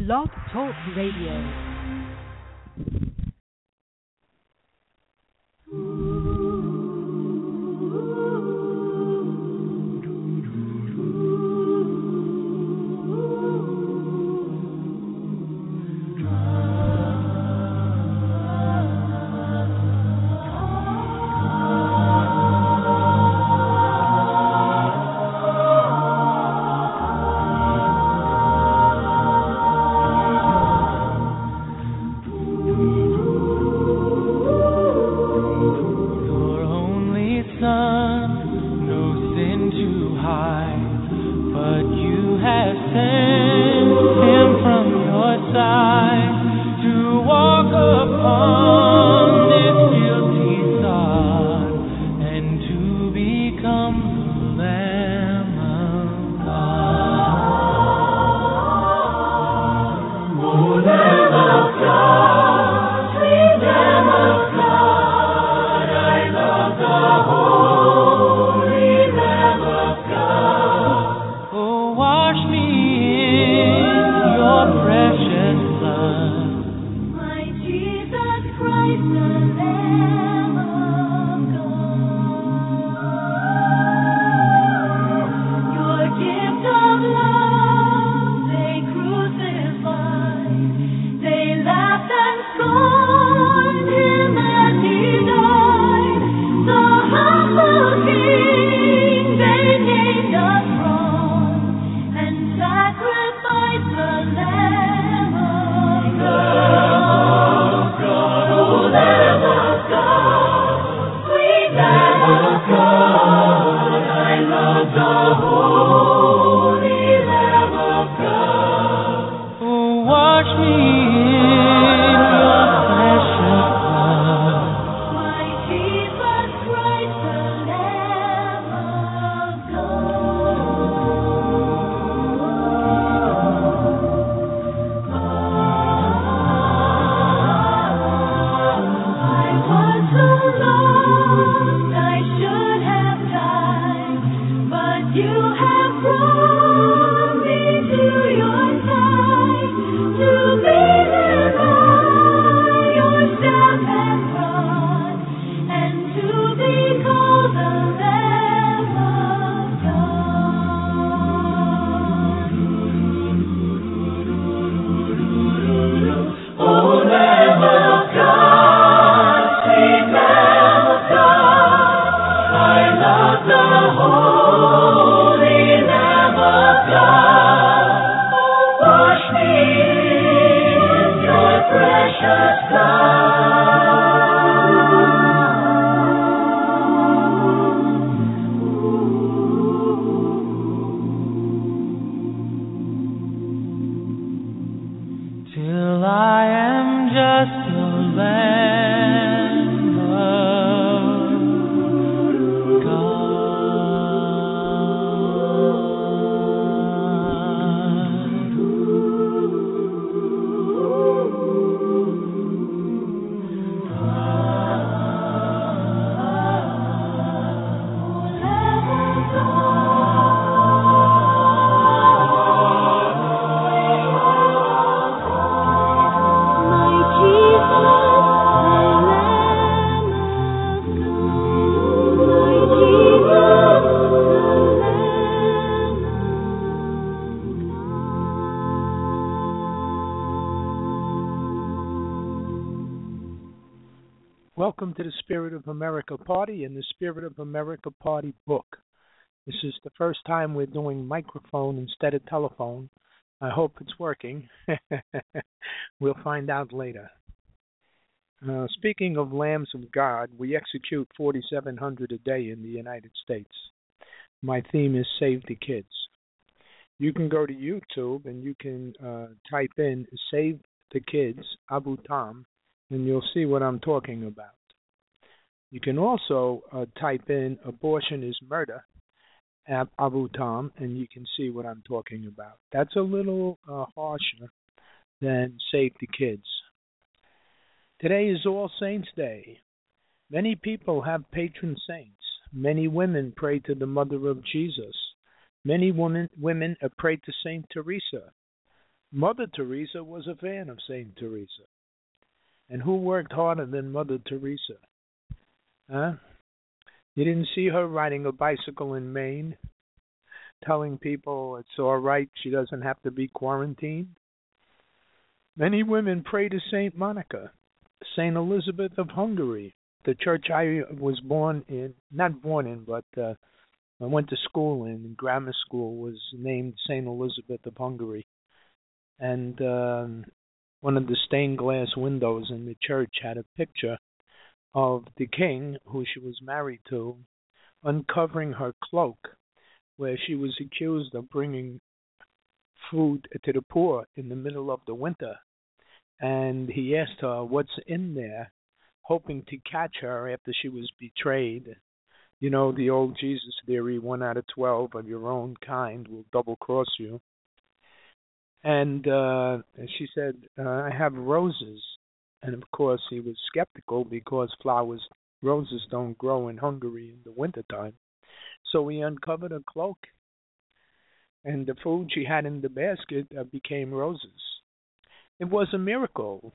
Blog Talk Radio. Welcome to the Spirit of America Party and the Spirit of America Party book. This is the first time we're doing microphone instead of telephone. I hope it's working. We'll find out later. Speaking of Lambs of God, we execute 4,700 a day in the United States. My theme is Save the Kids. You can go to YouTube and you can type in Save the Kids, Abu Tam, and you'll see what I'm talking about. You can also type in Abortion is Murder, Abu Tam, and you can see what I'm talking about. That's a little harsher than Save the Kids. Today is All Saints' Day. Many people have patron saints. Many women pray to the Mother of Jesus. Many women have prayed to Saint Teresa. Mother Teresa was a fan of Saint Teresa. And who worked harder than Mother Teresa? Huh? You didn't see her riding a bicycle in Maine, telling people it's all right, she doesn't have to be quarantined? Many women pray to Saint Monica, Saint Elizabeth of Hungary. The church I was born in, not born in, but I went to school in, grammar school, was named Saint Elizabeth of Hungary. And one of the stained glass windows in the church had a picture of the king, who she was married to, uncovering her cloak, where she was accused of bringing food to the poor in the middle of the winter. And he asked her what's in there, hoping to catch her after she was betrayed. You know, the old Jesus theory, 1 out of 12 of your own kind will double cross you. And she said, I have roses. And of course, he was skeptical because roses don't grow in Hungary in the wintertime. So he uncovered her cloak, and the food she had in the basket became roses. It was a miracle.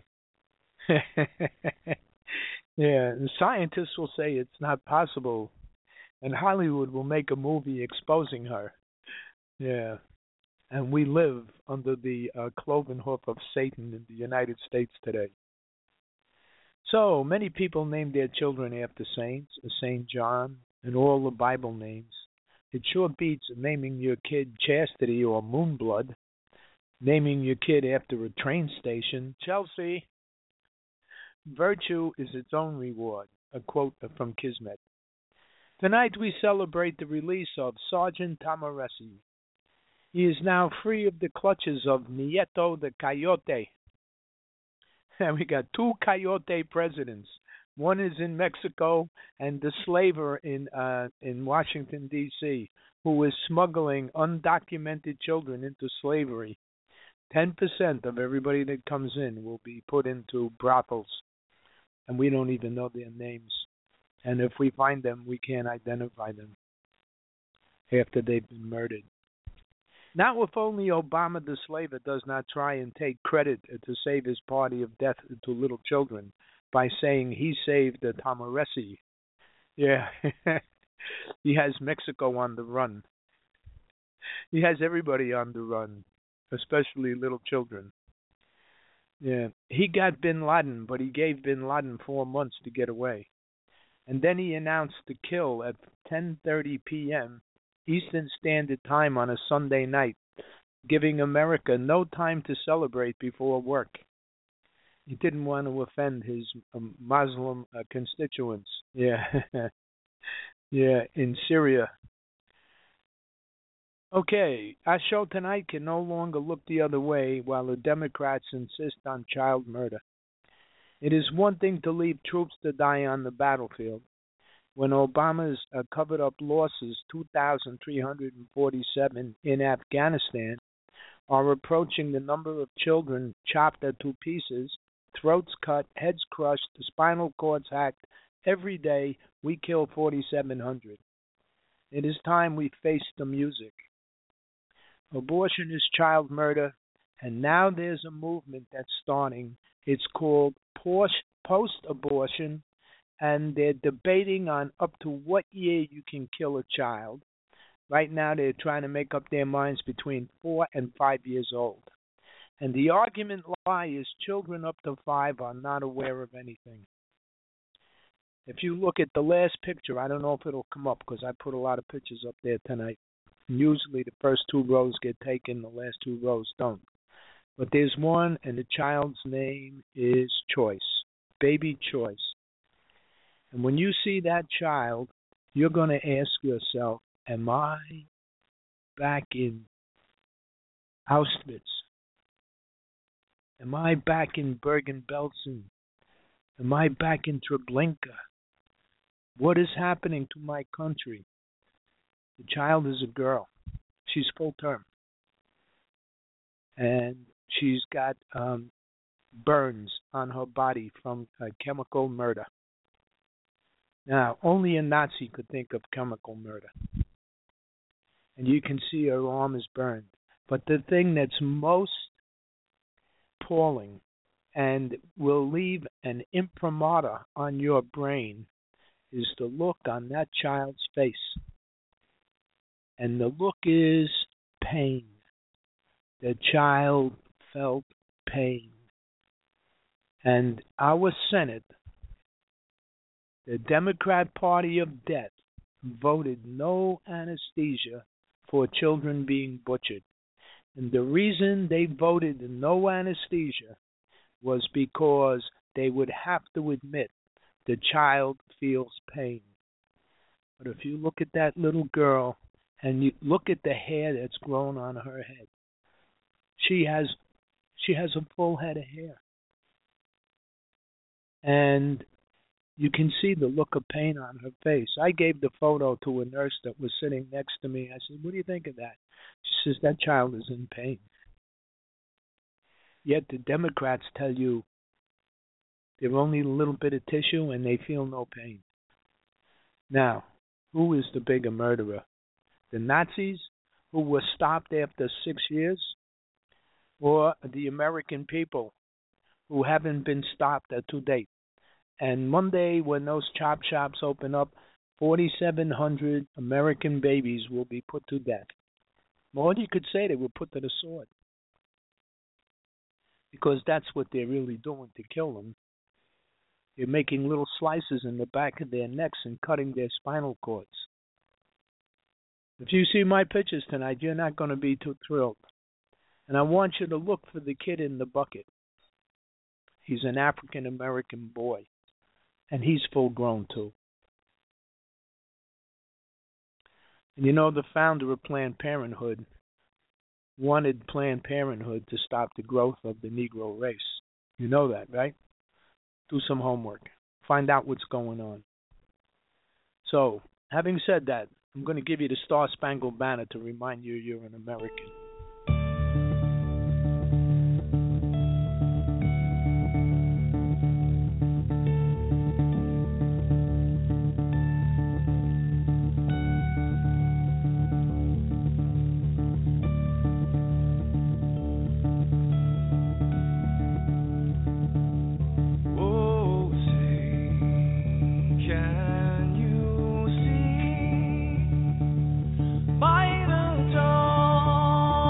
Yeah, the scientists will say it's not possible, and Hollywood will make a movie exposing her. Yeah, and we live under the cloven hoof of Satan in the United States today. So many people name their children after saints, Saint John, and all the Bible names. It sure beats naming your kid Chastity or Moonblood, naming your kid after a train station. Chelsea, virtue is its own reward, a quote from Kismet. Tonight we celebrate the release of Sergeant Tamaresi. He is now free of the clutches of Nieto the Coyote. And we got 2 coyote presidents. One is in Mexico, and the slaver in Washington, D.C., who is smuggling undocumented children into slavery. 10% of everybody that comes in will be put into brothels, and we don't even know their names. And if we find them, we can't identify them after they've been murdered. Not if only Obama the slaver does not try and take credit to save his party of death to little children by saying he saved the Tamaresi. Yeah, he has Mexico on the run. He has everybody on the run, especially little children. Yeah, he got Bin Laden, but he gave Bin Laden 4 months to get away. And then he announced the kill at 10:30 p.m. Eastern Standard Time on a Sunday night, giving America no time to celebrate before work. He didn't want to offend his Muslim constituents. Yeah, yeah, in Syria. Okay, our show tonight can no longer look the other way while the Democrats insist on child murder. It is one thing to leave troops to die on the battlefield. When Obama's covered up losses, 2,347 in Afghanistan, are approaching the number of children chopped into pieces, throats cut, heads crushed, spinal cords hacked. Every day we kill 4,700. It is time we face the music. Abortion is child murder, and now there's a movement that's starting. It's called post-abortion, and they're debating on up to what year you can kill a child. Right now they're trying to make up their minds between 4 and 5 years old. And the argument lies children up to 5 are not aware of anything. If you look at the last picture, I don't know if it'll come up because I put a lot of pictures up there tonight. Usually the first 2 rows get taken, the last 2 rows don't. But there's one, and the child's name is Choice, Baby Choice. And when you see that child, you're going to ask yourself, am I back in Auschwitz? Am I back in Bergen-Belsen? Am I back in Treblinka? What is happening to my country? The child is a girl. She's full term. And she's got burns on her body from chemical murder. Now, only a Nazi could think of chemical murder. And you can see her arm is burned. But the thing that's most appalling and will leave an imprimatur on your brain is the look on that child's face. And the look is pain. The child felt pain. And our Senate, the Democrat Party of Death, voted no anesthesia for children being butchered. And the reason they voted no anesthesia was because they would have to admit the child feels pain. But if you look at that little girl and you look at the hair that's grown on her head, she has a full head of hair. And you can see the look of pain on her face. I gave the photo to a nurse that was sitting next to me. I said, "What do you think of that?" She says, "That child is in pain." Yet the Democrats tell you they're only a little bit of tissue and they feel no pain. Now, who is the bigger murderer? The Nazis, who were stopped after 6 years, or the American people who haven't been stopped to date? And Monday, when those chop shops open up, 4,700 American babies will be put to death. More you could say, they were put to the sword. Because that's what they're really doing to kill them. They're making little slices in the back of their necks and cutting their spinal cords. If you see my pictures tonight, you're not going to be too thrilled. And I want you to look for the kid in the bucket. He's an African-American boy. And he's full grown too. And you know, the founder of Planned Parenthood wanted Planned Parenthood to stop the growth of the Negro race. You know that, right? Do some homework. Find out what's going on. So, having said that, I'm going to give you the Star Spangled Banner to remind you you're an American. By the dawn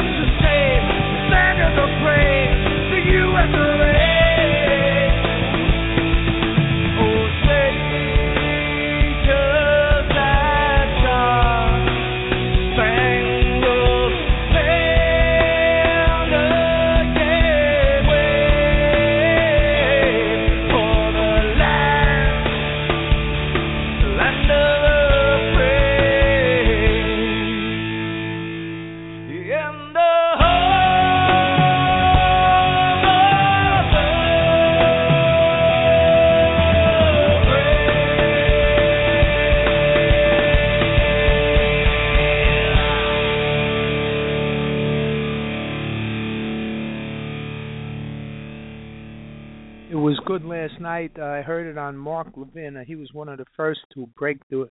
Good last night. I heard it on Mark Levin. He was one of the first to break the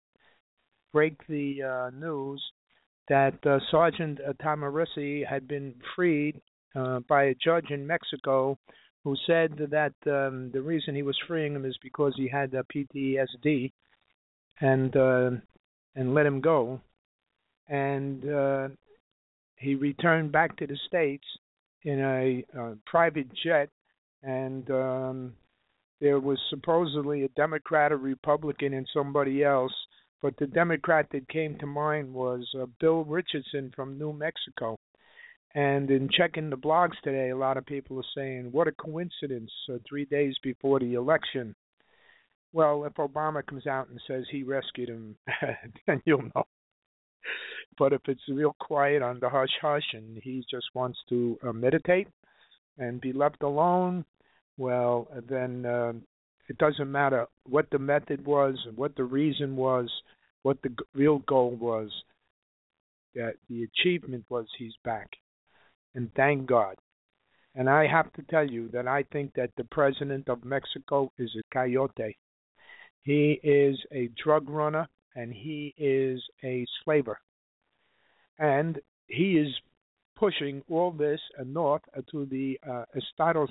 news that Sergeant Tamarisi had been freed by a judge in Mexico, who said that the reason he was freeing him is because he had PTSD, and let him go. And he returned back to the States in a private jet, and there was supposedly a Democrat, a Republican, and somebody else, but the Democrat that came to mind was Bill Richardson from New Mexico. And in checking the blogs today, a lot of people are saying, what a coincidence, 3 days before the election. Well, if Obama comes out and says he rescued him, then you'll know. But if it's real quiet on the hush-hush and he just wants to meditate and be left alone, well, then it doesn't matter what the method was, what the reason was, what the real goal was. That the achievement was he's back. And thank God. And I have to tell you that I think that the president of Mexico is a coyote. He is a drug runner, and he is a slaver. And he is pushing all this north to the Estados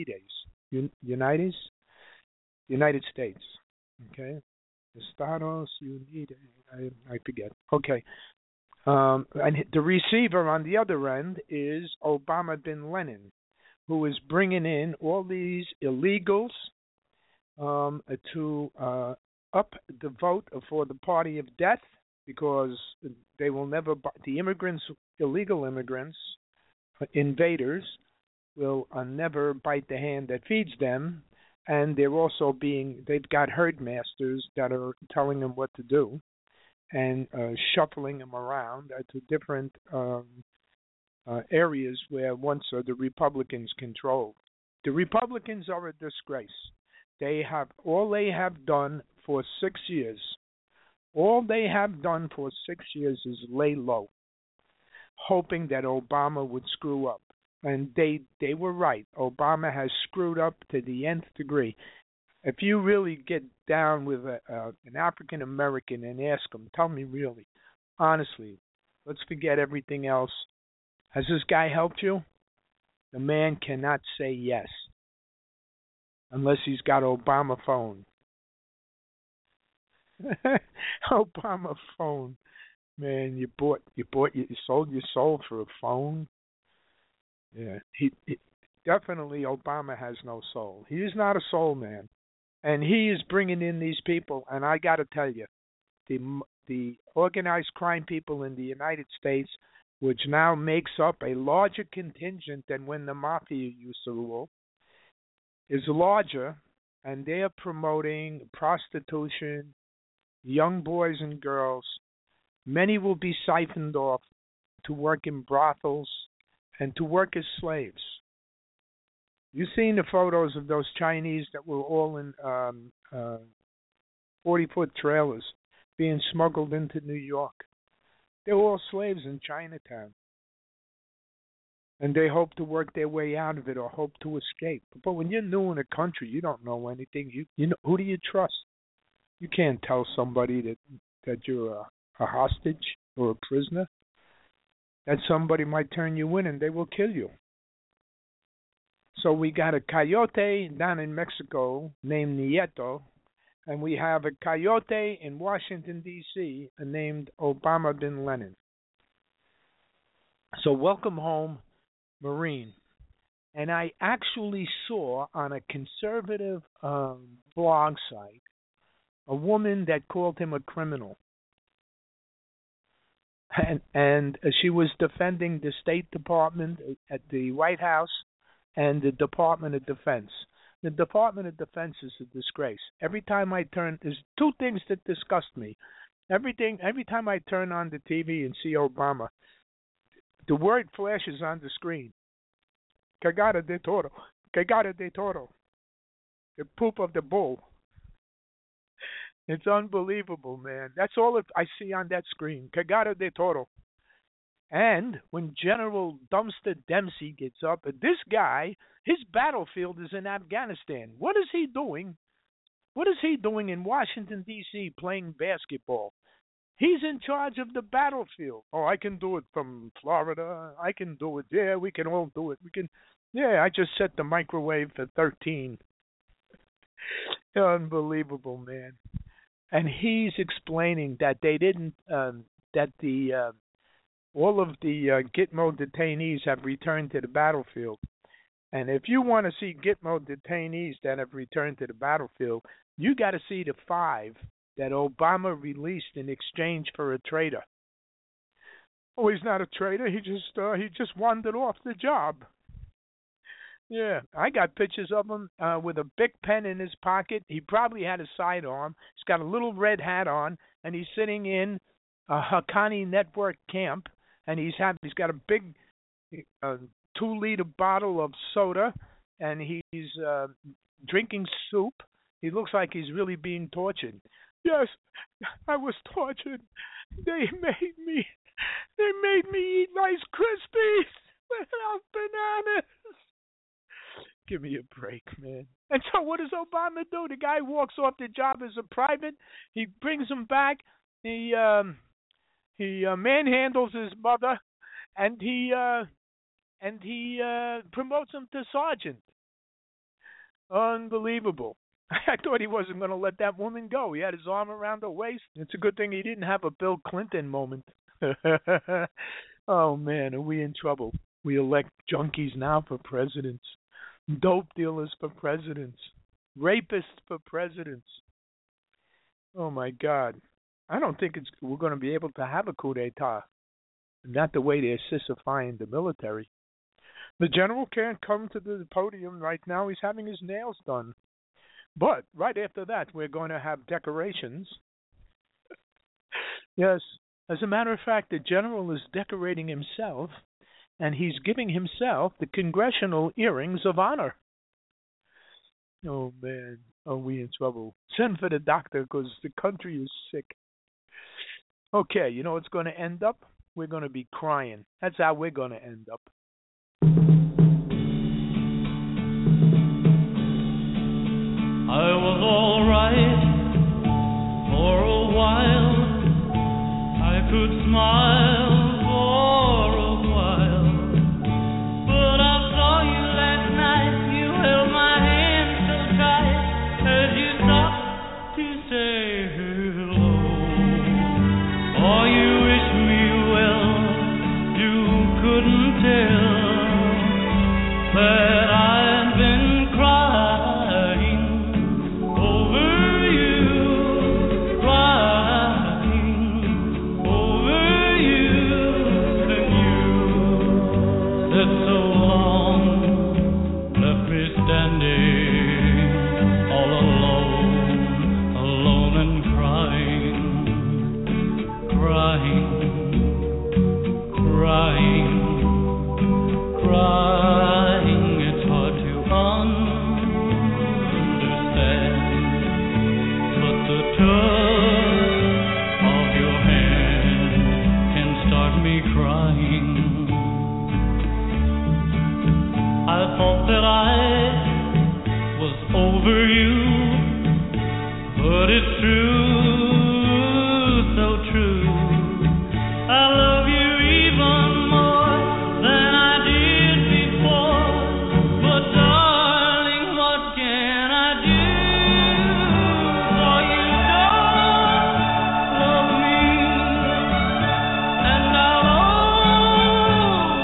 United States. Okay? Estados Unidos. I forget. Okay. And the receiver on the other end is Obama bin Laden, who is bringing in all these illegals to up the vote for the party of death, because they will never, the immigrants, illegal immigrants, invaders, will never bite the hand that feeds them, and they're also they've got herd masters that are telling them what to do and shuffling them around to different areas where once the Republicans controlled. The Republicans are a disgrace. All they have done for 6 years. All they have done for 6 years is lay low, hoping that Obama would screw up. And they were right. Obama has screwed up to the nth degree. If you really get down with an African American and ask him, tell me really, honestly, let's forget everything else. Has this guy helped you? The man cannot say yes unless he's got Obama phone. Obama phone, man. You sold your soul for a phone. Yeah, he definitely Obama has no soul. He is not a soul man, and he is bringing in these people. And I got to tell you, the organized crime people in the United States, which now makes up a larger contingent than when the mafia used to rule, is larger, and they are promoting prostitution, young boys and girls. Many will be siphoned off to work in brothels and to work as slaves. You've seen the photos of those Chinese that were all in 40-foot trailers being smuggled into New York. They were all slaves in Chinatown. And they hope to work their way out of it or hope to escape. But when you're new in a country, you don't know anything. You know, who do you trust? You can't tell somebody that you're a hostage or a prisoner. That somebody might turn you in and they will kill you. So we got a coyote down in Mexico named Nieto, and we have a coyote in Washington, D.C. named Obama bin Laden. So welcome home, Marine. And I actually saw on a conservative blog site a woman that called him a criminal, and she was defending the State Department at the White House and the Department of Defense. The Department of Defense is a disgrace. Every time I turn, there's two things that disgust me. Every time I turn on the TV and see Obama, the word flashes on the screen. Cagada de toro. Cagada de toro. The poop of the bull. It's unbelievable, man. That's all I see on that screen. Cagada de toro. And when General Dumpster Dempsey gets up, this guy, his battlefield is in Afghanistan. What is he doing? What is he doing in Washington, D.C. playing basketball? He's in charge of the battlefield. Oh, I can do it from Florida. I can do it. Yeah, we can all do it. We can. Yeah, I just set the microwave for 13. Unbelievable, man. And he's explaining that they didn't, that the all of the Gitmo detainees have returned to the battlefield. And if you want to see Gitmo detainees that have returned to the battlefield, you got to see the 5 that Obama released in exchange for a traitor. Oh, he's not a traitor. He just wandered off the job. Yeah, I got pictures of him with a big pen in his pocket. He probably had a sidearm. He's got a little red hat on, and he's sitting in a Haqqani Network camp, and he's got a big 2-liter bottle of soda, and he's drinking soup. He looks like he's really being tortured. Yes, I was tortured. They made me eat Rice Krispies without bananas. Give me a break, man. And so what does Obama do? The guy walks off the job as a private. He brings him back. He manhandles his mother, and he promotes him to sergeant. Unbelievable. I thought he wasn't going to let that woman go. He had his arm around her waist. It's a good thing he didn't have a Bill Clinton moment. Oh, man, are we in trouble? We elect junkies now for presidents, dope dealers for presidents, rapists for presidents. Oh, my God. I don't think we're going to be able to have a coup d'etat. Not the way they're sissifying the military. The general can't come to the podium right now. He's having his nails done. But right after that, we're going to have decorations. Yes. As a matter of fact, the general is decorating himself, and he's giving himself the Congressional Earrings of Honor. Oh, man. Are we in trouble? Send for the doctor because the country is sick. Okay, you know what's going to end up? We're going to be crying. That's how we're going to end up. I was all right for a while. I could smile for a while. But I saw you last night. You held my hand so tight as you stopped to say hello. Oh, you wish me well. You couldn't tell that I've been crying over you, crying over you, and you that so long left me standing all alone, alone and crying, crying, crying, crying. It's hard to understand, but the touch of your hand can start me crying. I thought that I was over you, but it's true, so true. I love you even more than I did before. But darling, what can I do? For you don't love me, and I'll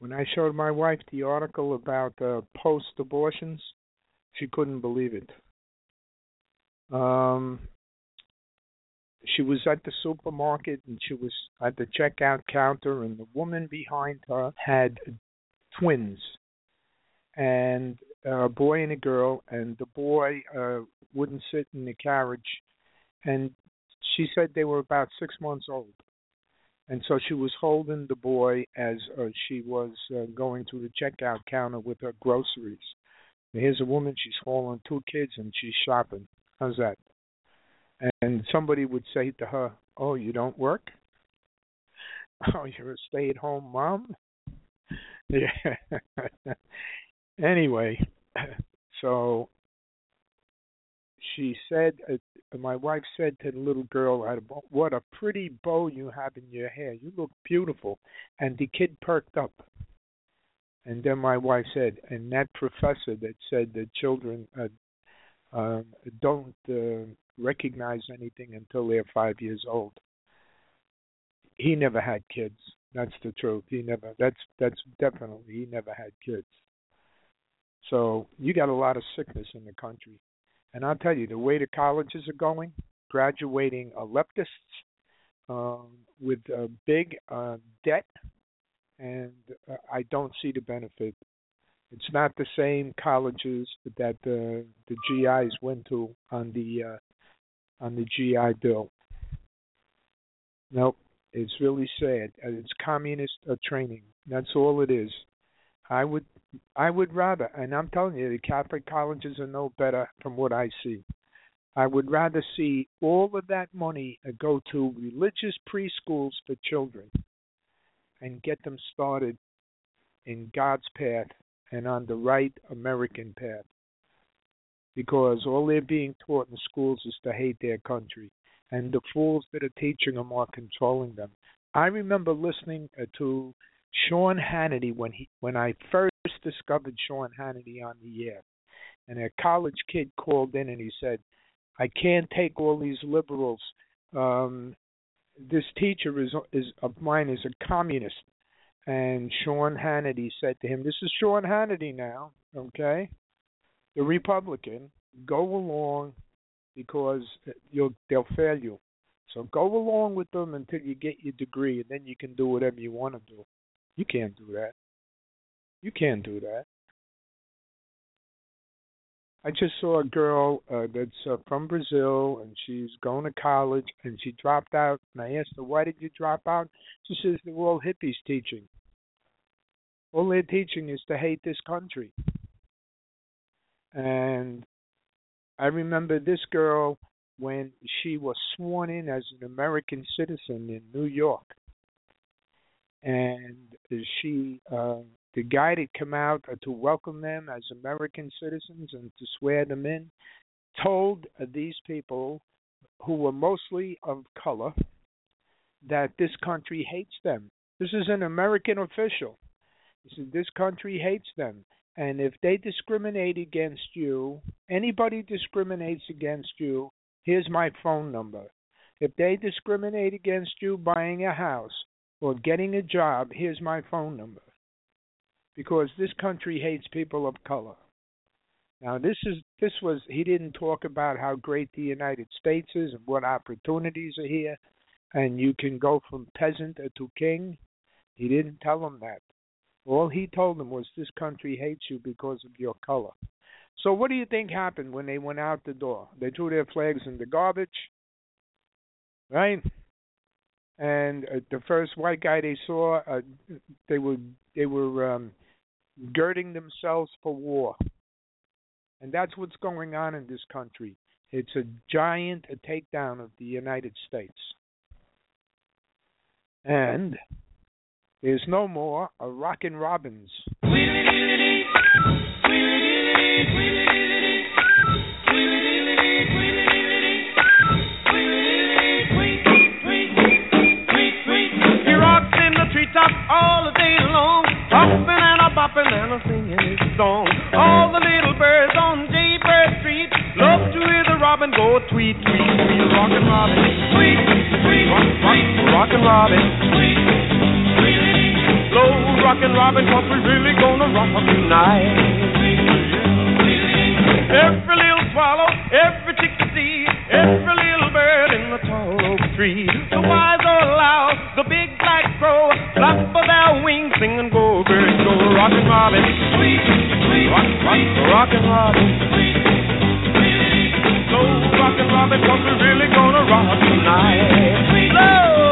When I showed my wife the article about post-abortions, she couldn't believe it. She was at the supermarket, and she was at the checkout counter, and the woman behind her had twins, and a boy and a girl, and the boy wouldn't sit in the carriage, and she said they were about 6 months old. And so she was holding the boy as she was going through the checkout counter with her groceries. And here's a woman, she's holding 2 kids, and she's shopping. How's that? And somebody would say to her, "Oh, you don't work? Oh, you're a stay-at-home mom?" Yeah. Anyway, so she said, my wife said to the little girl, "What a pretty bow you have in your hair. You look beautiful." And the kid perked up. And then my wife said, and that professor that said that children don't recognize anything until they're 5 years old, he never had kids. That's the truth. He never had kids. So you got a lot of sickness in the country. And I'll tell you, the way the colleges are going, graduating leftists with big debt, and I don't see the benefit. It's not the same colleges that the GIs went to on the GI Bill. Nope, it's really sad. It's communist training. That's all it is. I would rather, and I'm telling you, the Catholic colleges are no better from what I see. I would rather see all of that money go to religious preschools for children and get them started in God's path and on the right American path. Because all they're being taught in schools is to hate their country. And the fools that are teaching them are controlling them. I remember listening to Sean Hannity when I first discovered Sean Hannity on the air. And a college kid called in and he said, "I can't take all these liberals. This teacher of mine is a communist." And Sean Hannity said to him, "This is Sean Hannity now, okay? The Republican. Go along because they'll fail you. So go along with them until you get your degree, and then you can do whatever you want to do." You can't do that. You can't do that. I just saw a girl that's from Brazil, and she's going to college, and she dropped out. And I asked her, "Why did you drop out?" She says, "They're all hippies teaching. All they're teaching is to hate this country." And I remember this girl when she was sworn in as an American citizen in New York. And the guy that came out to welcome them as American citizens and to swear them in told these people, who were mostly of color, that this country hates them. This is an American official. He said, "This country hates them. And if they discriminate against you, anybody discriminates against you, here's my phone number. If they discriminate against you buying a house or getting a job, here's my phone number. Because this country hates people of color." Now, he didn't talk about how great the United States is and what opportunities are here, and you can go from peasant to king. He didn't tell them that. All he told them was this country hates you because of your color. So what do you think happened when they went out the door? They threw their flags in the garbage, right? And the first white guy they saw, they were girding themselves for war. And that's what's going on in this country. It's a giant takedown of the United States. And there's no more a Rockin' Robbins. Treetop all the day long, hopping and a bopping and a singing his song. All the little birds on Jaybird Street love to hear the robin go tweet, tweet, tweet. Rockin' Robin, tweet, tweet, rock, rock, rockin' Robin, tweet, tweet. Low rockin' Robin, 'cause we're really gonna rock tonight. Every little swallow, every chickadee, every little bird in the tall oak tree, the wise old owl, the big black crow, flap of their wings, sing and go, birds go, rockin' Robin, sweet, sweet, rockin' Robin, sweet, slow rockin' Robin, 'cause we're really gonna rock tonight. Slow.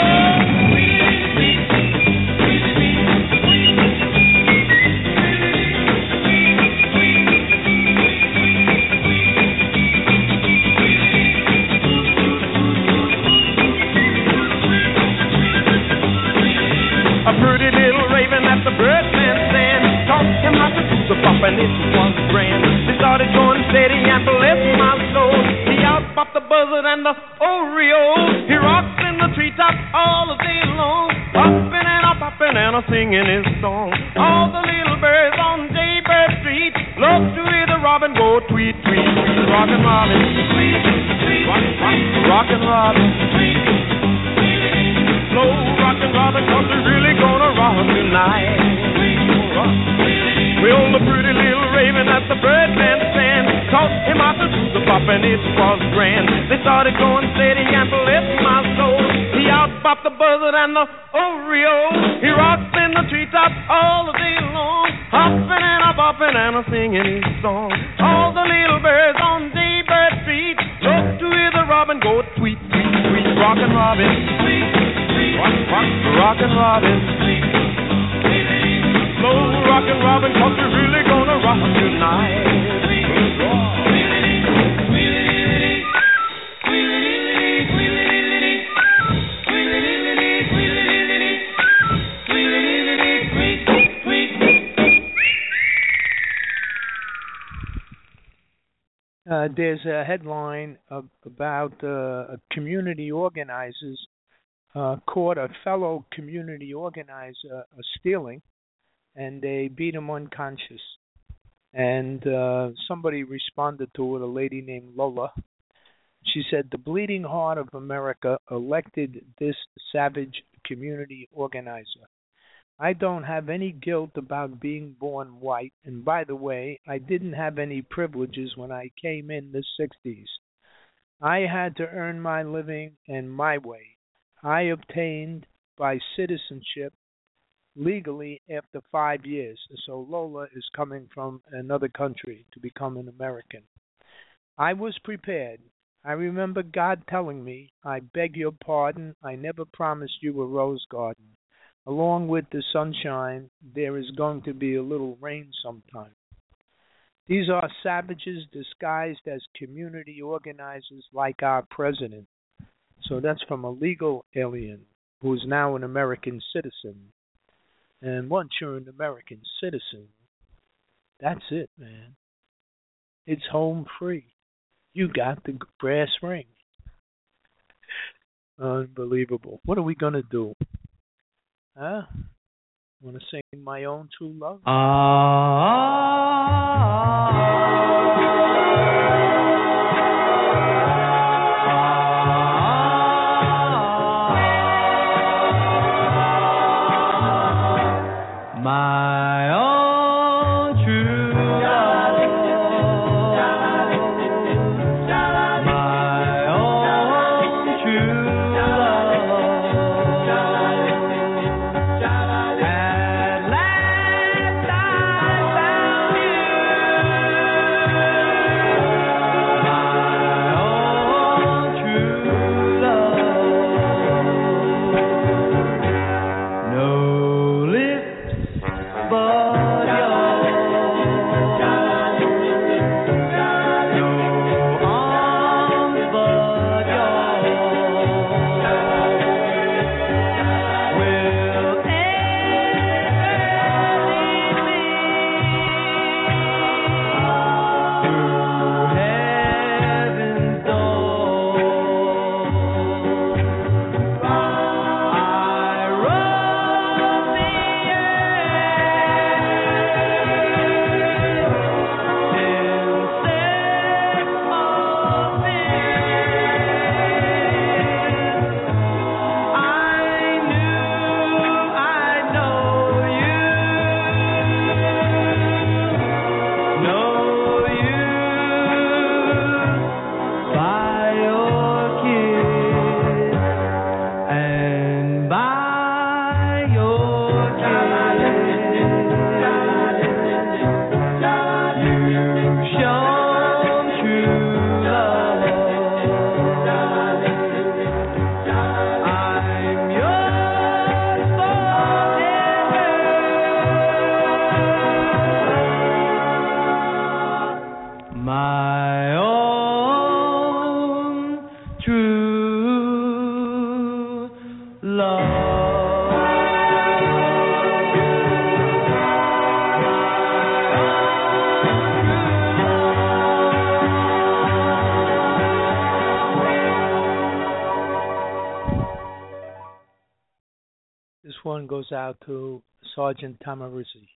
A pretty little raven at the birdman stand taught him how to do the bop, and it was grand. They started going steady and bless my soul. He out-bopped the buzzard and the Oreo. He rocks in the treetop all the day long, hopping and a-bopping and a-singing his song. All the little birds on Jaybird Street love to hear the robin go tweet, tweet, tweet. Rockin' Robin, tweet, tweet, rockin' Robin, tweet. Slow rockin' Robin, 'cause we're really gonna rock tonight. Well, the pretty little raven at the birdman stand taught him how to do the bop, and it was grand. They started going steady and bless my soul. He out-bopped the buzzard and the Oreo. He rocks in the treetop all the day long, hopping and a-bopping and a-singing his song. All the little birds on Jaybird Street love to hear the robin go tweet, tweet, tweet. Rockin' Robin, tweet. Rockin' Robin, slow rockin' Robin, 'cause we're really gonna rock tonight. There's a headline about community organizers caught a fellow community organizer stealing, and they beat him unconscious. And somebody responded to it, a lady named Lola. She said, "The bleeding heart of America elected this savage community organizer. I don't have any guilt about being born white, and by the way, I didn't have any privileges when I came in the 60s. I had to earn my living and my way. I obtained by citizenship legally after 5 years." So Lola is coming from another country to become an American. "I was prepared. I remember God telling me, 'I beg your pardon, I never promised you a rose garden. Along with the sunshine, there is going to be a little rain sometime.' These are savages disguised as community organizers like our president." So that's from a legal alien who is now an American citizen. And once you're an American citizen, that's it, man. It's home free. You got the brass ring. Unbelievable. What are we going to do? Huh? Want to sing My Own True Love? My own true love, my own true love. At last I found you. out to Sergeant Tamarisi.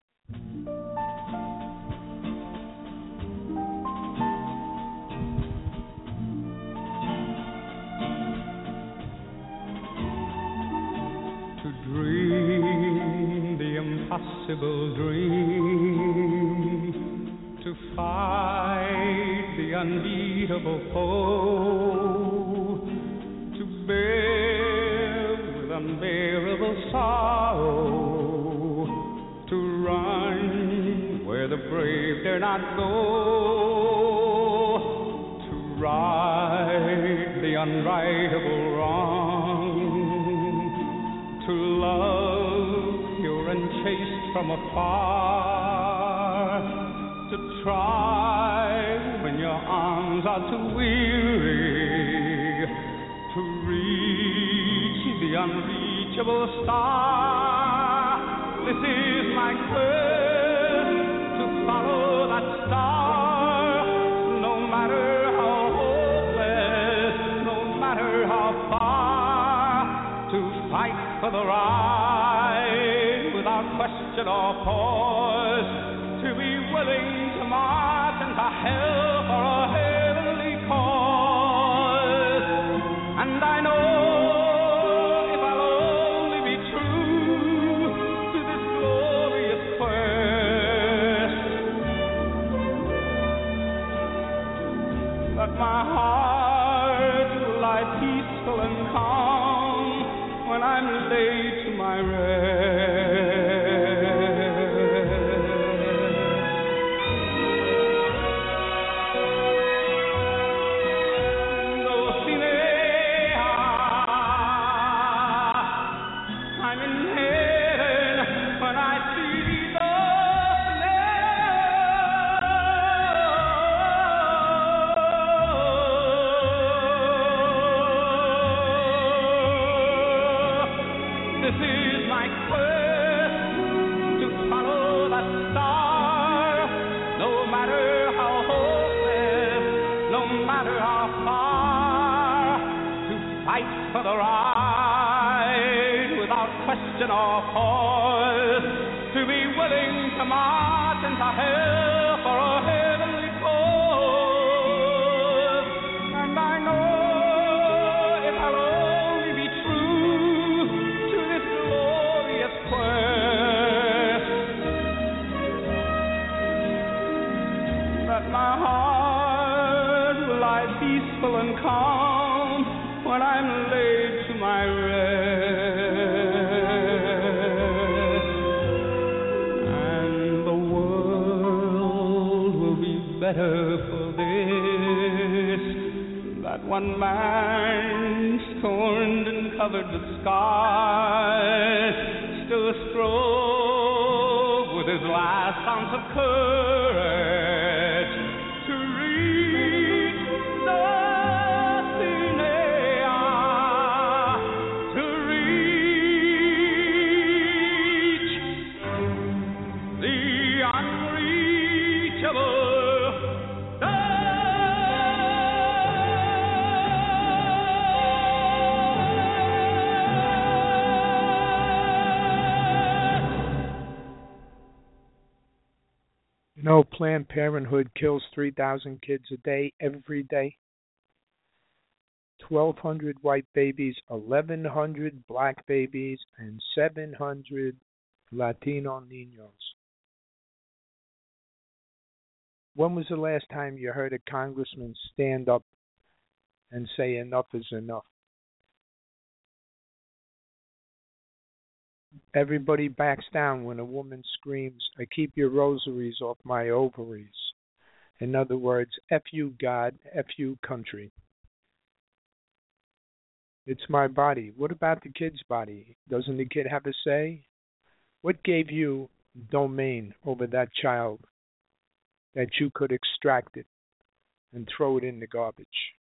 To dream the impossible dream, to fight the unbeatable foe, to bear with unbearable sorrow, to run where the brave dare not go, to right the unrightable wrong, to love pure and chaste from afar, to try when your arms are too weary, to reach the unreachable star. This is my quest, to follow that star, no matter how hopeless, no matter how far, to fight for the right without question or pause, to be willing to march into hell for a heavenly cause. And I know if I'll only be true to this glorious quest, that my heart will lie peaceful and calm when I'm laid to my rest. I'm in heaven when I see the This is my quest, to follow that star, no matter how hopeless, no matter how far, to fight for the right without question or pause, to be willing to march into hell for a heavenly cause. And I know if I'll only be true to this glorious quest, that my heart will lie peaceful and calm when I'm laid to my rest. And the world will be better for this, that one man scorned and covered with scars still strove with his last ounce of courage to reach the Sinai, to reach the unreachable. You know, Planned Parenthood kills 3,000 kids a day, every day. 1,200 white babies, 1,100 black babies, and 700 Latino niños. When was the last time you heard a congressman stand up and say enough is enough? Everybody backs down when a woman screams, I keep your rosaries off my ovaries. In other words, F you God, F you country. It's my body. What about the kid's body? Doesn't the kid have a say? What gave you domain over that child that you could extract it and throw it in the garbage?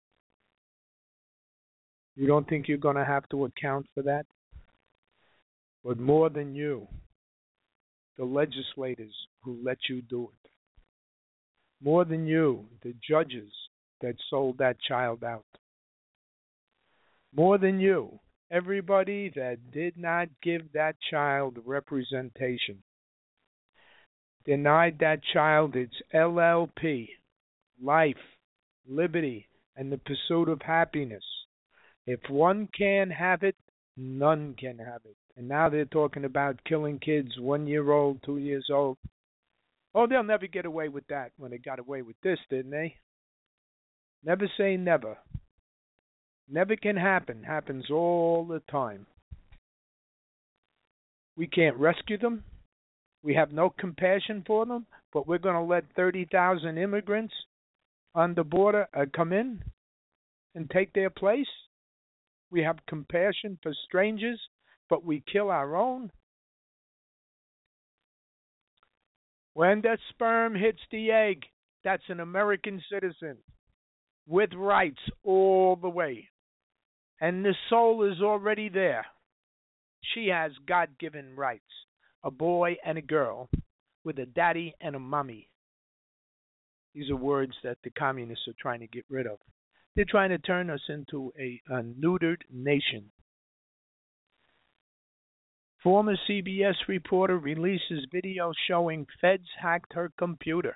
You don't think you're going to have to account for that? But more than you, the legislators who let you do it. More than you, the judges that sold that child out. More than you, Everybody that did not give that child representation, denied that child its LLP, life, liberty, and the pursuit of happiness. If one can't have it, none can have it. And now they're talking about killing kids 1 year old, 2 years old. Oh, they'll never get away with that when they got away with this, didn't they? Never say never. Never can happen. Happens all the time. We can't rescue them. We have no compassion for them, but we're going to let 30,000 immigrants on the border come in and take their place. We have compassion for strangers, but we kill our own. When the sperm hits the egg, that's an American citizen with rights all the way. And the soul is already there. She has God-given rights, a boy and a girl, with a daddy and a mommy. These are words that the communists are trying to get rid of. They're trying to turn us into a neutered nation. Former CBS reporter releases video showing feds hacked her computer.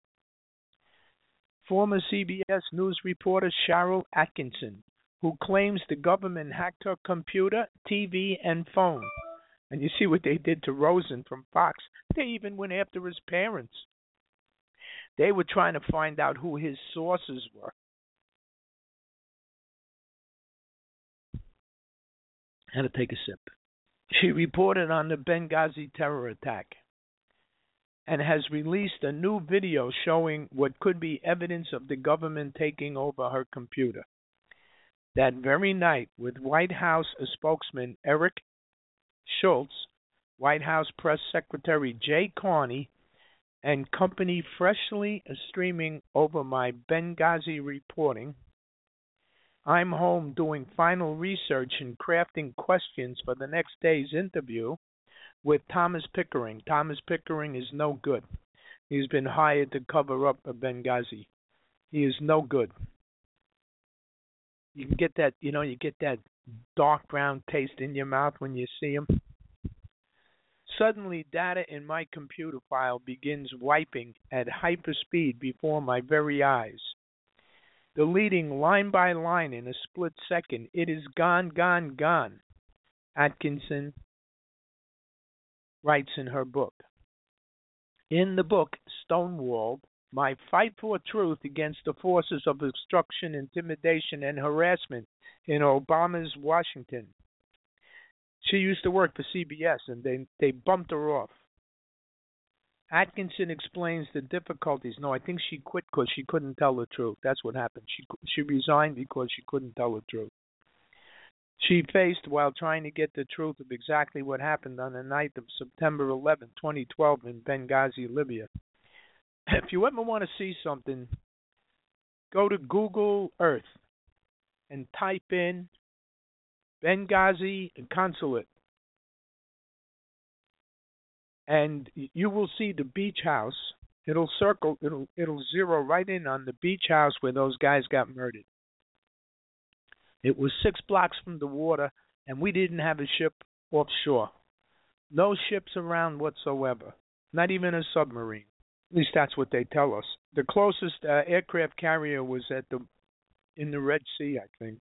Former CBS News reporter Sharyl Attkisson, who claims the government hacked her computer, TV, and phone. And you see what they did to Rosen from Fox. They even went after his parents. They were trying to find out who his sources were. I had to take a sip. She reported on the Benghazi terror attack and has released a new video showing what could be evidence of the government taking over her computer. That very night, with White House spokesman Eric Schultz, White House Press Secretary Jay Carney, and company freshly streaming over my Benghazi reporting, I'm home doing final research and crafting questions for the next day's interview with Thomas Pickering. Thomas Pickering is no good. He's been hired to cover up Benghazi. He is no good. You can get that, you get that dark brown taste in your mouth when you see him. Suddenly, data in my computer file begins wiping at hyperspeed before my very eyes. Deleting line by line in a split second. It is gone, gone, gone, Attkisson writes in her book. In the book, Stonewalled, my fight for truth against the forces of obstruction, intimidation, and harassment in Obama's Washington. She used to work for CBS, and they bumped her off. Attkisson explains the difficulties. No, I think she quit because she couldn't tell the truth. That's what happened. She resigned because she couldn't tell the truth. She faced while trying to get the truth of exactly what happened on the night of September 11, 2012 in Benghazi, Libya. If you ever want to see something, go to Google Earth and type in Benghazi consulate. And you will see the beach house. It'll zero right in on the beach house where those guys got murdered. It was 6 blocks from the water, and we didn't have a ship offshore. No ships around whatsoever, not even a submarine. At least that's what they tell us. The closest aircraft carrier was in the Red Sea, I think.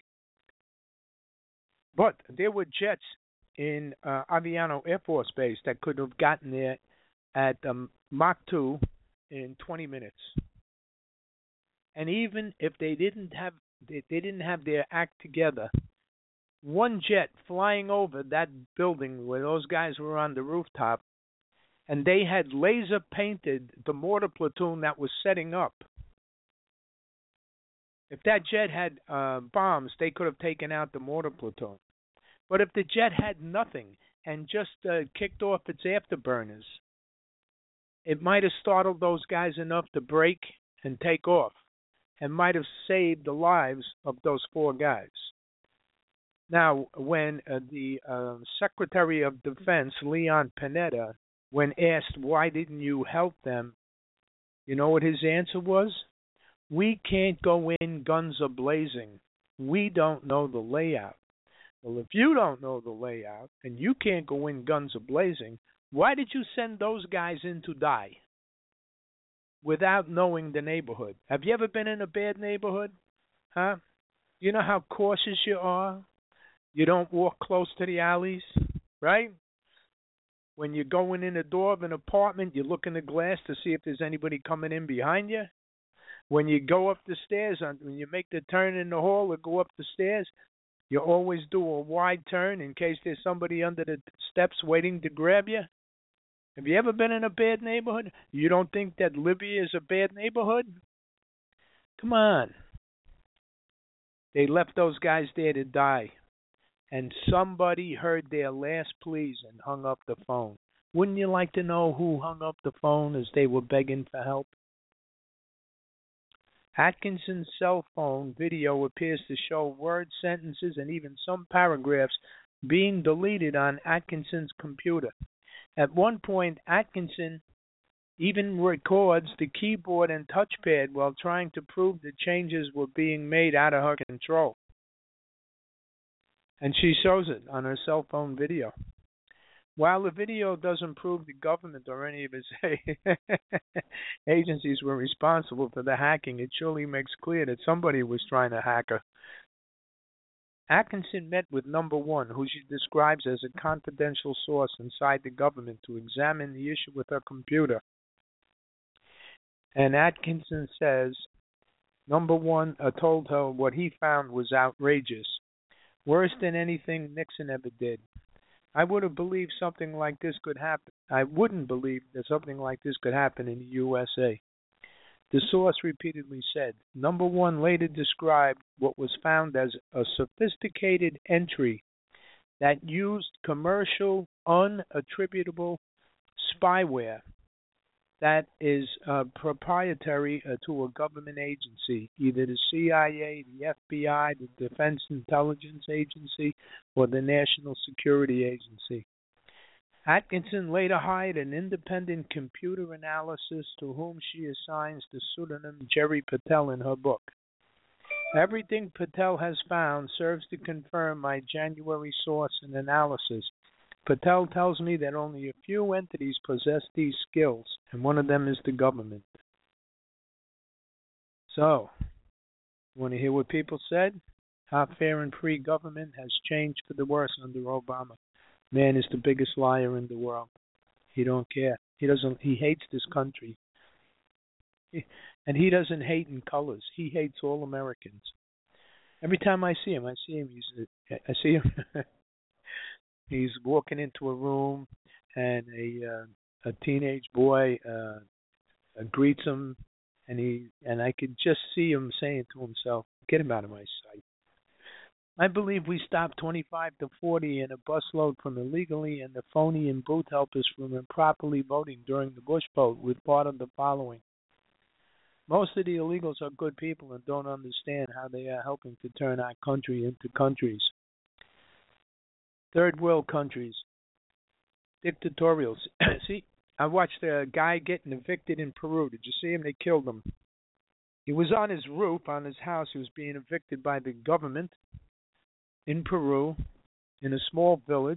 But there were jets in Aviano Air Force Base that could have gotten there at Mach 2 in 20 minutes. And even if they didn't have their act together, one jet flying over that building where those guys were on the rooftop, and they had laser painted the mortar platoon that was setting up. If that jet had bombs, they could have taken out the mortar platoon. But if the jet had nothing and just kicked off its afterburners, it might have startled those guys enough to break and take off, and might have saved the lives of those 4 guys. Now, when the Secretary of Defense, Leon Panetta, when asked why didn't you help them, you know what his answer was? We can't go in guns a-blazing. We don't know the layout. Well, if you don't know the layout and you can't go in guns a-blazing, why did you send those guys in to die without knowing the neighborhood? Have you ever been in a bad neighborhood? Huh? You know how cautious you are? You don't walk close to the alleys, right? When you're going in the door of an apartment, you look in the glass to see if there's anybody coming in behind you. When you go up the stairs, when you make the turn in the hall or go up the stairs, you always do a wide turn in case there's somebody under the steps waiting to grab you. Have you ever been in a bad neighborhood? You don't think that Libya is a bad neighborhood? Come on. They left those guys there to die. And somebody heard their last pleas and hung up the phone. Wouldn't you like to know who hung up the phone as they were begging for help? Atkinson's cell phone video appears to show words, sentences, and even some paragraphs being deleted on Atkinson's computer. At one point, Atkinson even records the keyboard and touchpad while trying to prove the changes were being made out of her control. And she shows it on her cell phone video. While the video doesn't prove the government or any of its agencies were responsible for the hacking, it surely makes clear that somebody was trying to hack her. Atkinson met with Number One, who she describes as a confidential source inside the government, to examine the issue with her computer. And Atkinson says Number One told her what he found was outrageous. Worse than anything Nixon ever did. I would have believed something like this could happen. I wouldn't believe that something like this could happen in the USA. The source repeatedly said. Number One later described what was found as a sophisticated entry that used commercial, unattributable spyware that is proprietary to a government agency, either the CIA, the FBI, the Defense Intelligence Agency, or the National Security Agency. Atkinson later hired an independent computer analyst to whom she assigns the pseudonym Jerry Patel in her book. Everything Patel has found serves to confirm my January source and analysis. Patel tells me that only a few entities possess these skills, and one of them is the government. So, want to hear what people said? How fair and free government has changed for the worse under Obama. Man is the biggest liar in the world. He don't care. He hates this country. And he doesn't hate in colors. He hates all Americans. Every time I see him, he's walking into a room, and a teenage boy greets him, and I could just see him saying to himself, "Get him out of my sight." I believe we stopped 25 to 40 in a busload from illegally and the phony and booth helpers from improperly voting during the Bush vote with part of the following. Most of the illegals are good people and don't understand how they are helping to turn our country into countries. Third world countries. Dictatorials. See, I watched a guy getting evicted in Peru. Did you see him? They killed him. He was on his roof, on his house. He was being evicted by the government in Peru, in a small village.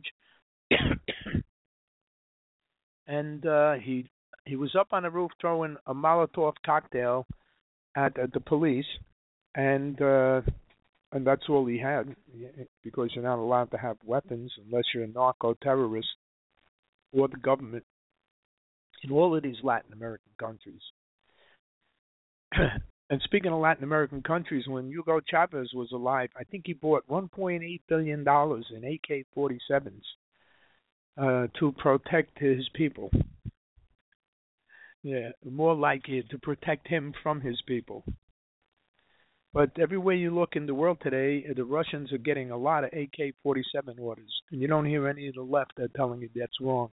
And he was up on the roof throwing a Molotov cocktail at the police, and that's all he had, because you're not allowed to have weapons unless you're a narco-terrorist or the government in all of these Latin American countries. And speaking of Latin American countries, when Hugo Chavez was alive, I think he bought $1.8 billion in AK-47s to protect his people. Yeah, more like it, to protect him from his people. But everywhere you look in the world today, the Russians are getting a lot of AK-47 orders, and you don't hear any of the left telling you that's wrong.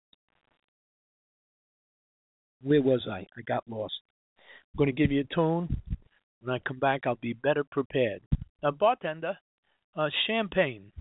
Where was I? I got lost. I'm going to give you a tune. When I come back, I'll be better prepared. Bartender, champagne.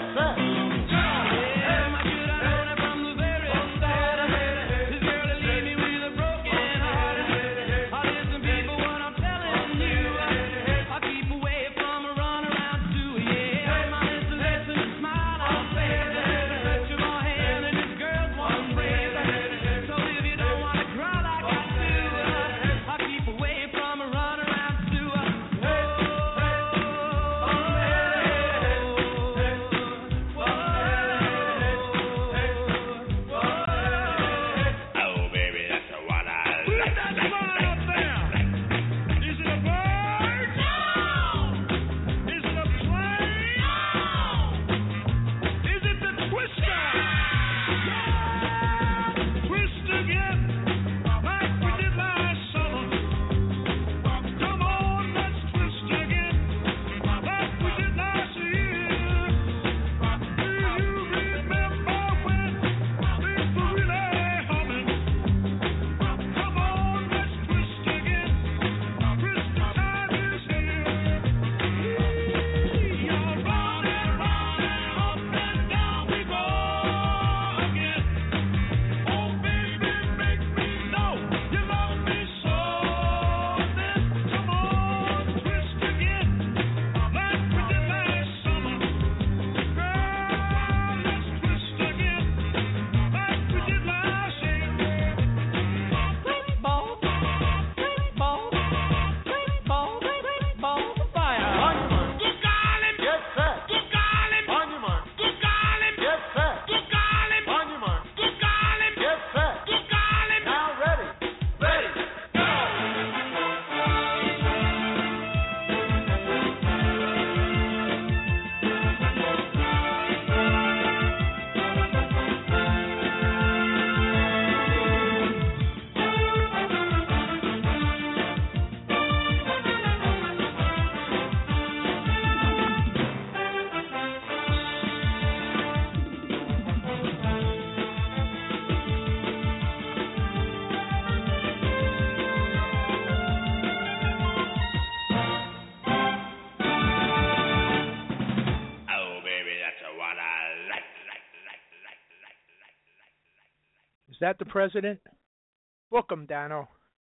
Is that the president? Welcome, Dano.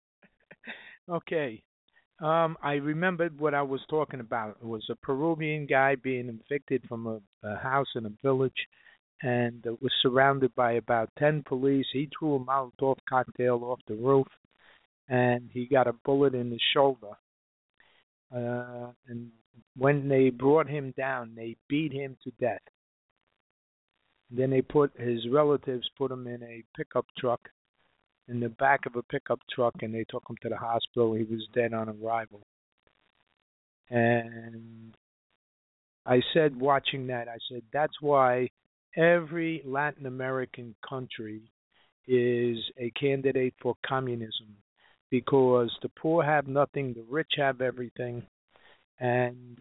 Okay. I remembered what I was talking about. It was a Peruvian guy being evicted from a house in a village and was surrounded by about 10 police. He threw a Molotov cocktail off the roof and he got a bullet in his shoulder. And when they brought him down, they beat him to death. Then they his relatives put him in a pickup truck, in the back of a pickup truck, and they took him to the hospital. He was dead on arrival. And I said, watching that, I said, that's why every Latin American country is a candidate for communism, because the poor have nothing, the rich have everything, and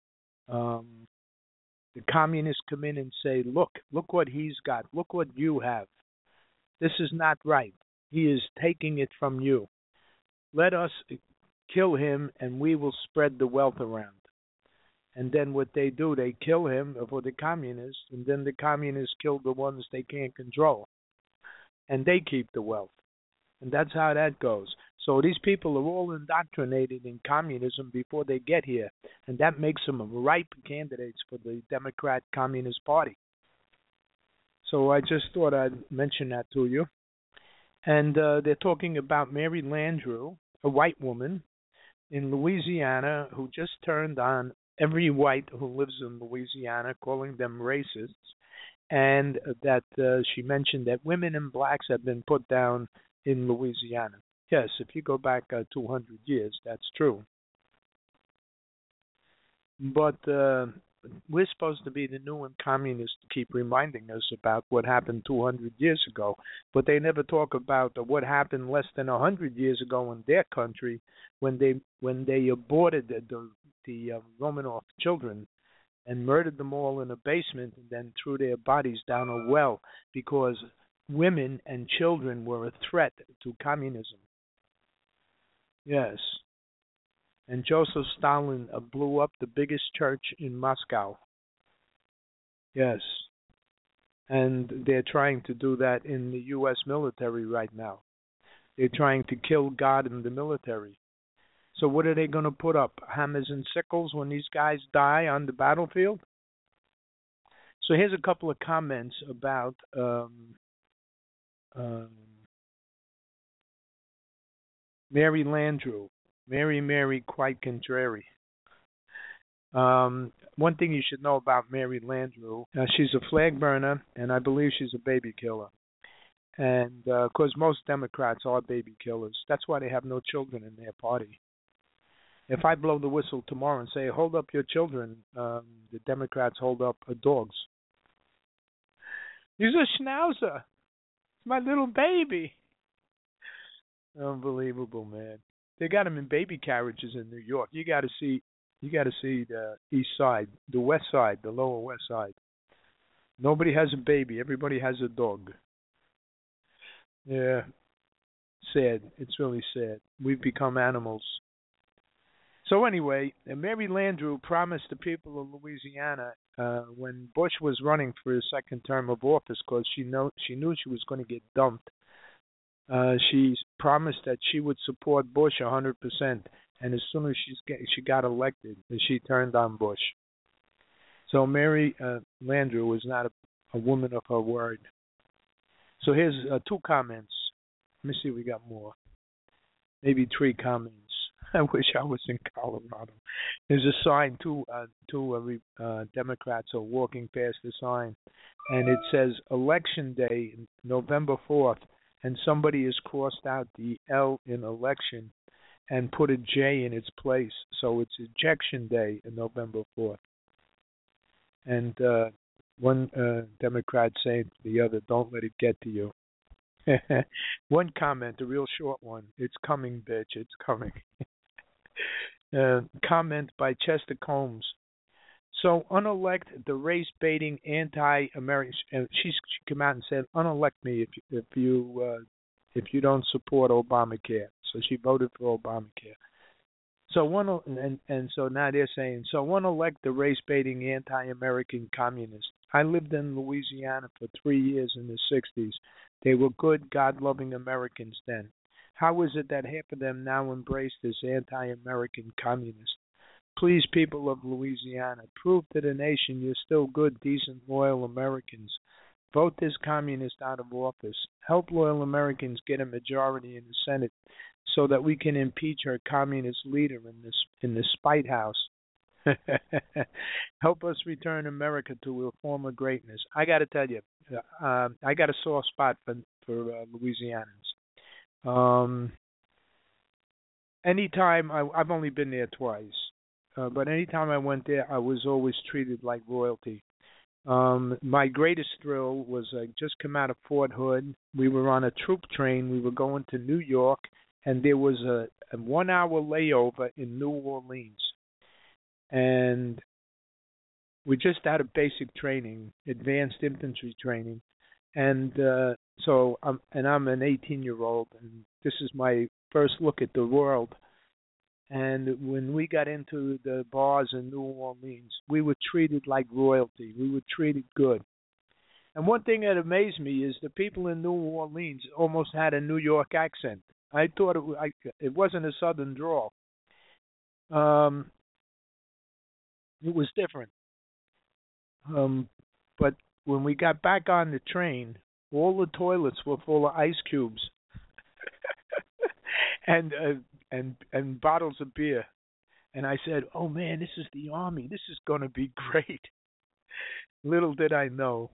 the communists come in and say, look what he's got, look what you have. This is not right. He is taking it from you. Let us kill him and we will spread the wealth around. And then what they do, they kill him for the communists, and then the communists kill the ones they can't control. And they keep the wealth. And that's how that goes. So these people are all indoctrinated in communism before they get here. And that makes them ripe candidates for the Democrat Communist Party. So I just thought I'd mention that to you. And they're talking about Mary Landrieu, a white woman in Louisiana who just turned on every white who lives in Louisiana, calling them racists. And that she mentioned that women and blacks have been put down in Louisiana. Yes, if you go back 200 years, that's true. But we're supposed to be the new and communists to keep reminding us about what happened 200 years ago. But they never talk about what happened less than 100 years ago in their country when they aborted the Romanov children and murdered them all in a basement and then threw their bodies down a well because women and children were a threat to communism. Yes. And Joseph Stalin blew up the biggest church in Moscow. Yes. And they're trying to do that in the U.S. military right now. They're trying to kill God in the military. So what are they going to put up? Hammers and sickles when these guys die on the battlefield? So here's a couple of comments about Mary Landrieu. Mary, quite contrary. One thing you should know about Mary Landrieu, she's a flag burner, and I believe she's a baby killer. And of course, most Democrats are baby killers. That's why they have no children in their party. If I blow the whistle tomorrow and say, hold up your children, the Democrats hold up dogs. He's a schnauzer. My little baby. Unbelievable, man. They got him in baby carriages in New York. You got to see the east side, the west side, the lower west side. Nobody has a baby. Everybody has a dog. Yeah. Sad. It's really sad. We've become animals. So anyway, Mary Landrieu promised the people of Louisiana when Bush was running for his second term of office, because she knew she was going to get dumped. She promised that she would support Bush 100%, and as soon as she got elected, she turned on Bush. So Mary Landrieu was not a woman of her word. So here's two comments. Let me see if we got more. Maybe three comments. I wish I was in Colorado. There's a sign. Two Democrats are walking past the sign, and it says Election Day, November 4th, and somebody has crossed out the L in election and put a J in its place. So it's Ejection Day, November 4th. And one Democrat saying to the other, don't let it get to you. One comment, a real short one. It's coming, bitch. It's coming. Comment by Chester Combs. So unelect the race-baiting anti-American. She came out and said, "Unelect me if you don't support Obamacare." So she voted for Obamacare. So so now they're saying, so unelect the race-baiting anti-American communist. I lived in Louisiana for 3 years in the '60s. They were good, God-loving Americans then. How is it that half of them now embrace this anti-American communist? Please, people of Louisiana, prove to the nation you're still good, decent, loyal Americans. Vote this communist out of office. Help loyal Americans get a majority in the Senate so that we can impeach our communist leader in the Spite House. Help us return America to her former greatness. I got to tell you, I got a soft spot for Louisianans. Anytime I've only been there twice, but anytime I went there, I was always treated like royalty. My greatest thrill was I just come out of Fort Hood. We were on a troop train. We were going to New York, and there was a 1 hour layover in New Orleans. And we just had a basic training, advanced infantry training. And so I'm an 18-year-old, and this is my first look at the world. And when we got into the bars in New Orleans, we were treated like royalty. We were treated good. And one thing that amazed me is the people in New Orleans almost had a New York accent. I thought it wasn't a Southern drawl. It was different. But when we got back on the train, all the toilets were full of ice cubes and bottles of beer. And I said, "Oh man, this is the Army. This is going to be great." Little did I know.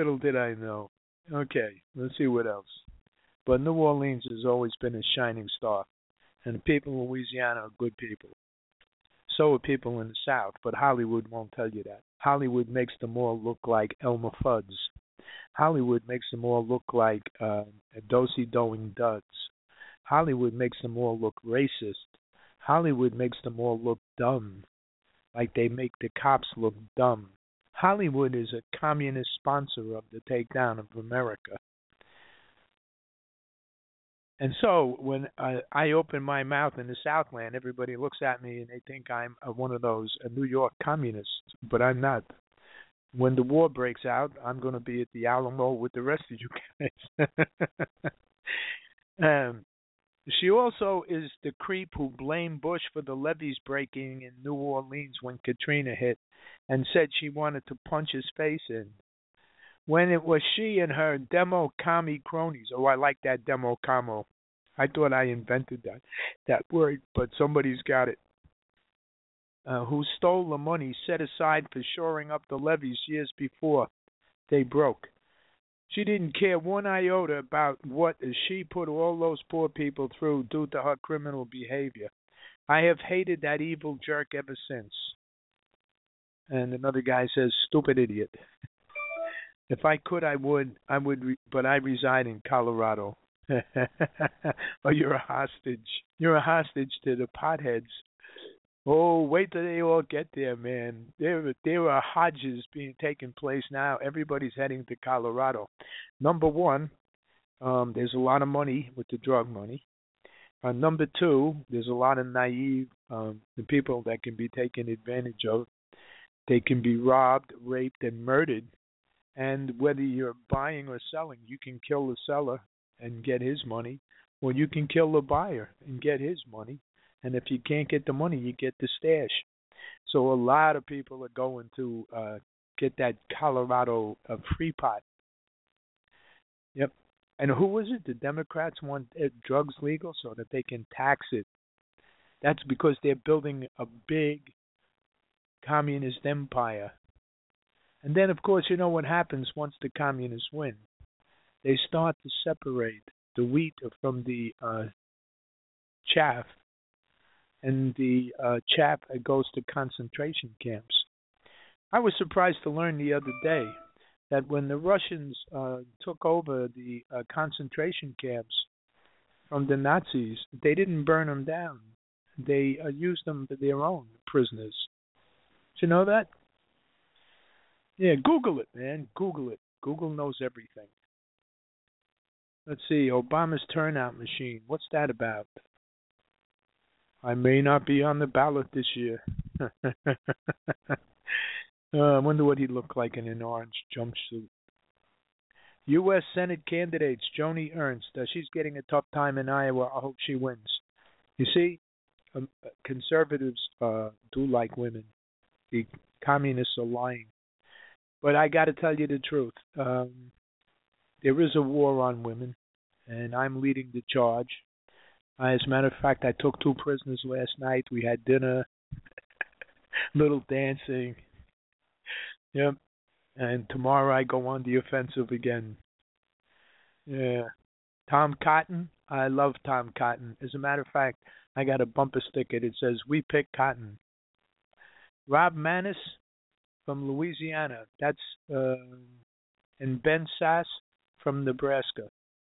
Okay, let's see what else. But New Orleans has always been a shining star, and the people in Louisiana are good people. So are people in the South, but Hollywood won't tell you that. Hollywood makes them all look like Elmer Fudd's. Hollywood makes them all look like do-si-doing duds. Hollywood makes them all look racist. Hollywood makes them all look dumb, like they make the cops look dumb. Hollywood is a communist sponsor of the takedown of America. And so when I open my mouth in the Southland, everybody looks at me and they think I'm one of those New York communists, but I'm not. When the war breaks out, I'm going to be at the Alamo with the rest of you guys. um, she also is the creep who blamed Bush for the levees breaking in New Orleans when Katrina hit and said she wanted to punch his face in. When it was she and her demo commie cronies. Oh, I like that demo commo. I thought I invented that word, but somebody's got it. Who stole the money set aside for shoring up the levees years before they broke. She didn't care one iota about what she put all those poor people through due to her criminal behavior. I have hated that evil jerk ever since. And another guy says, stupid idiot. If I could, I would, but I reside in Colorado. Oh, you're a hostage. You're a hostage to the potheads. Oh, wait till they all get there, man. There are Hodges being taking place now. Everybody's heading to Colorado. Number one, there's a lot of money with the drug money. Number two, there's a lot of naive people that can be taken advantage of. They can be robbed, raped, and murdered. And whether you're buying or selling, you can kill the seller and get his money, or you can kill the buyer and get his money. And if you can't get the money, you get the stash. So a lot of people are going to get that Colorado free pot. Yep. And who was it? The Democrats want drugs legal so that they can tax it. That's because they're building a big communist empire. And then, of course, you know what happens once the communists win. They start to separate the wheat from the chaff. And the chaff goes to concentration camps. I was surprised to learn the other day that when the Russians took over the concentration camps from the Nazis, they didn't burn them down. They used them for their own prisoners. Did you know that? Yeah, Google it, man. Google it. Google knows everything. Let's see, Obama's turnout machine. What's that about? I may not be on the ballot this year. I wonder what he'd look like in an orange jumpsuit. U.S. Senate candidates, Joni Ernst. She's getting a tough time in Iowa. I hope she wins. You see, conservatives do like women. The communists are lying. But I got to tell you the truth. There is a war on women, and I'm leading the charge. As a matter of fact, I took 2 prisoners last night. We had dinner, little dancing. Yep. And tomorrow I go on the offensive again. Yeah. Tom Cotton. I love Tom Cotton. As a matter of fact, I got a bumper sticker that says, "We pick cotton." Rob Maness from Louisiana. That's and Ben Sass from Nebraska.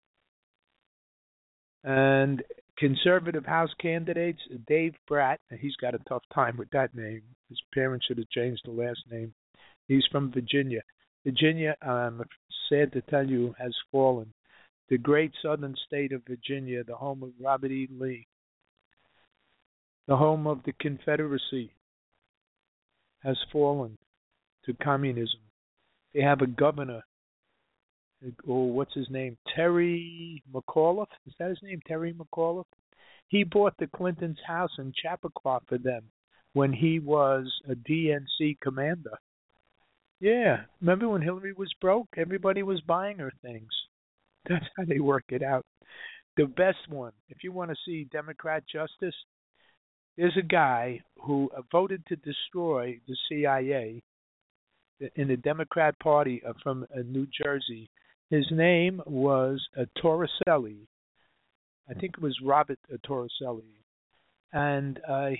And conservative House candidates, Dave Bratt. He's got a tough time with that name. His parents should have changed the last name. He's from Virginia. Virginia, I'm sad to tell you, has fallen. The great southern state of Virginia, the home of Robert E. Lee, the home of the Confederacy, has fallen to communism. They have a governor, what's his name? Terry McAuliffe? Is that his name, Terry McAuliffe? He bought the Clintons' house in Chappaqua for them when he was a DNC commander. Yeah, remember when Hillary was broke? Everybody was buying her things. That's how they work it out. The best one, if you want to see Democrat justice, there's a guy who voted to destroy the CIA in the Democrat Party from New Jersey. His name was Torricelli. I think it was Robert Torricelli. And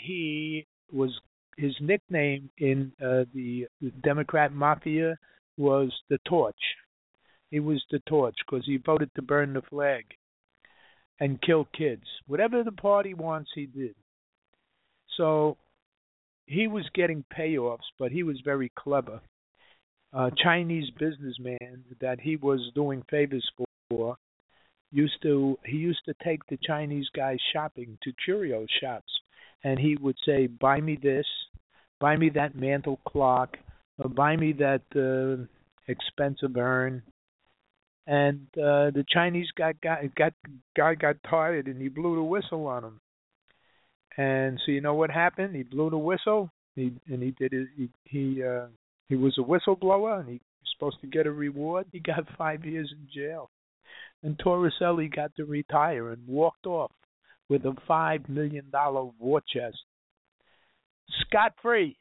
his nickname in the Democrat Mafia was the Torch. He was the Torch because he voted to burn the flag and kill kids. Whatever the party wants, he did. So he was getting payoffs, but he was very clever. Chinese businessman that he was doing favors for used to take the Chinese guys shopping to curio shops, and he would say, "Buy me this, buy me that mantle clock, buy me that expensive urn. And the Chinese guy got tired, and he blew the whistle on him. And so you know what happened? He blew the whistle. He was a whistleblower, and he was supposed to get a reward. He got 5 years in jail. And Torricelli got to retire and walked off with a $5 million war chest, scot-free.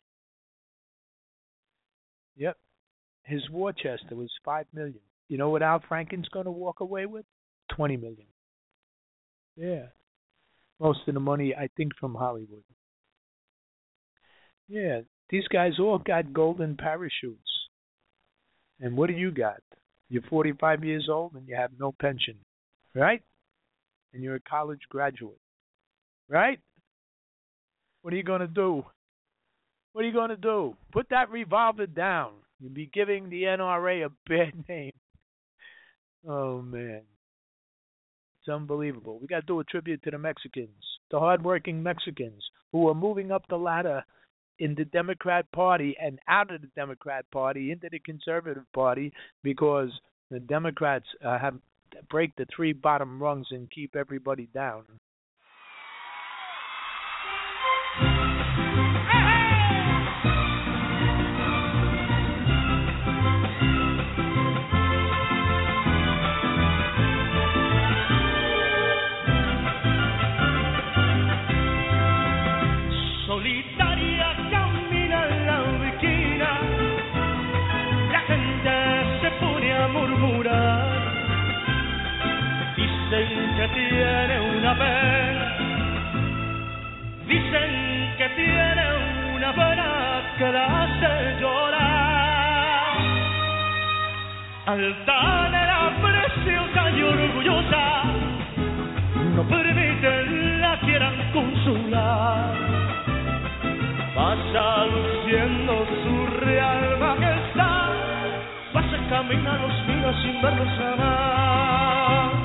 Yep, his war chest, it was $5 million. You know what Al Franken's going to walk away with? $20 million. Yeah. Most of the money, I think, from Hollywood. Yeah, these guys all got golden parachutes. And what do you got? You're 45 years old and you have no pension, right? And you're a college graduate, right? What are you going to do? What are you going to do? Put that revolver down. You'll be giving the NRA a bad name. Oh, man. It's unbelievable. We got to do a tribute to the Mexicans, the hardworking Mexicans who are moving up the ladder in the Democrat Party and out of the Democrat Party into the Conservative Party because the Democrats have break the three bottom rungs and keep everybody down. Dicen que tiene una pena, dicen que tiene una pena que la hace llorar. Altanera, preciosa y orgullosa, no permiten la quieran consolar. Pasa luciendo su real majestad, pasa camina los miras sin verlos jamás.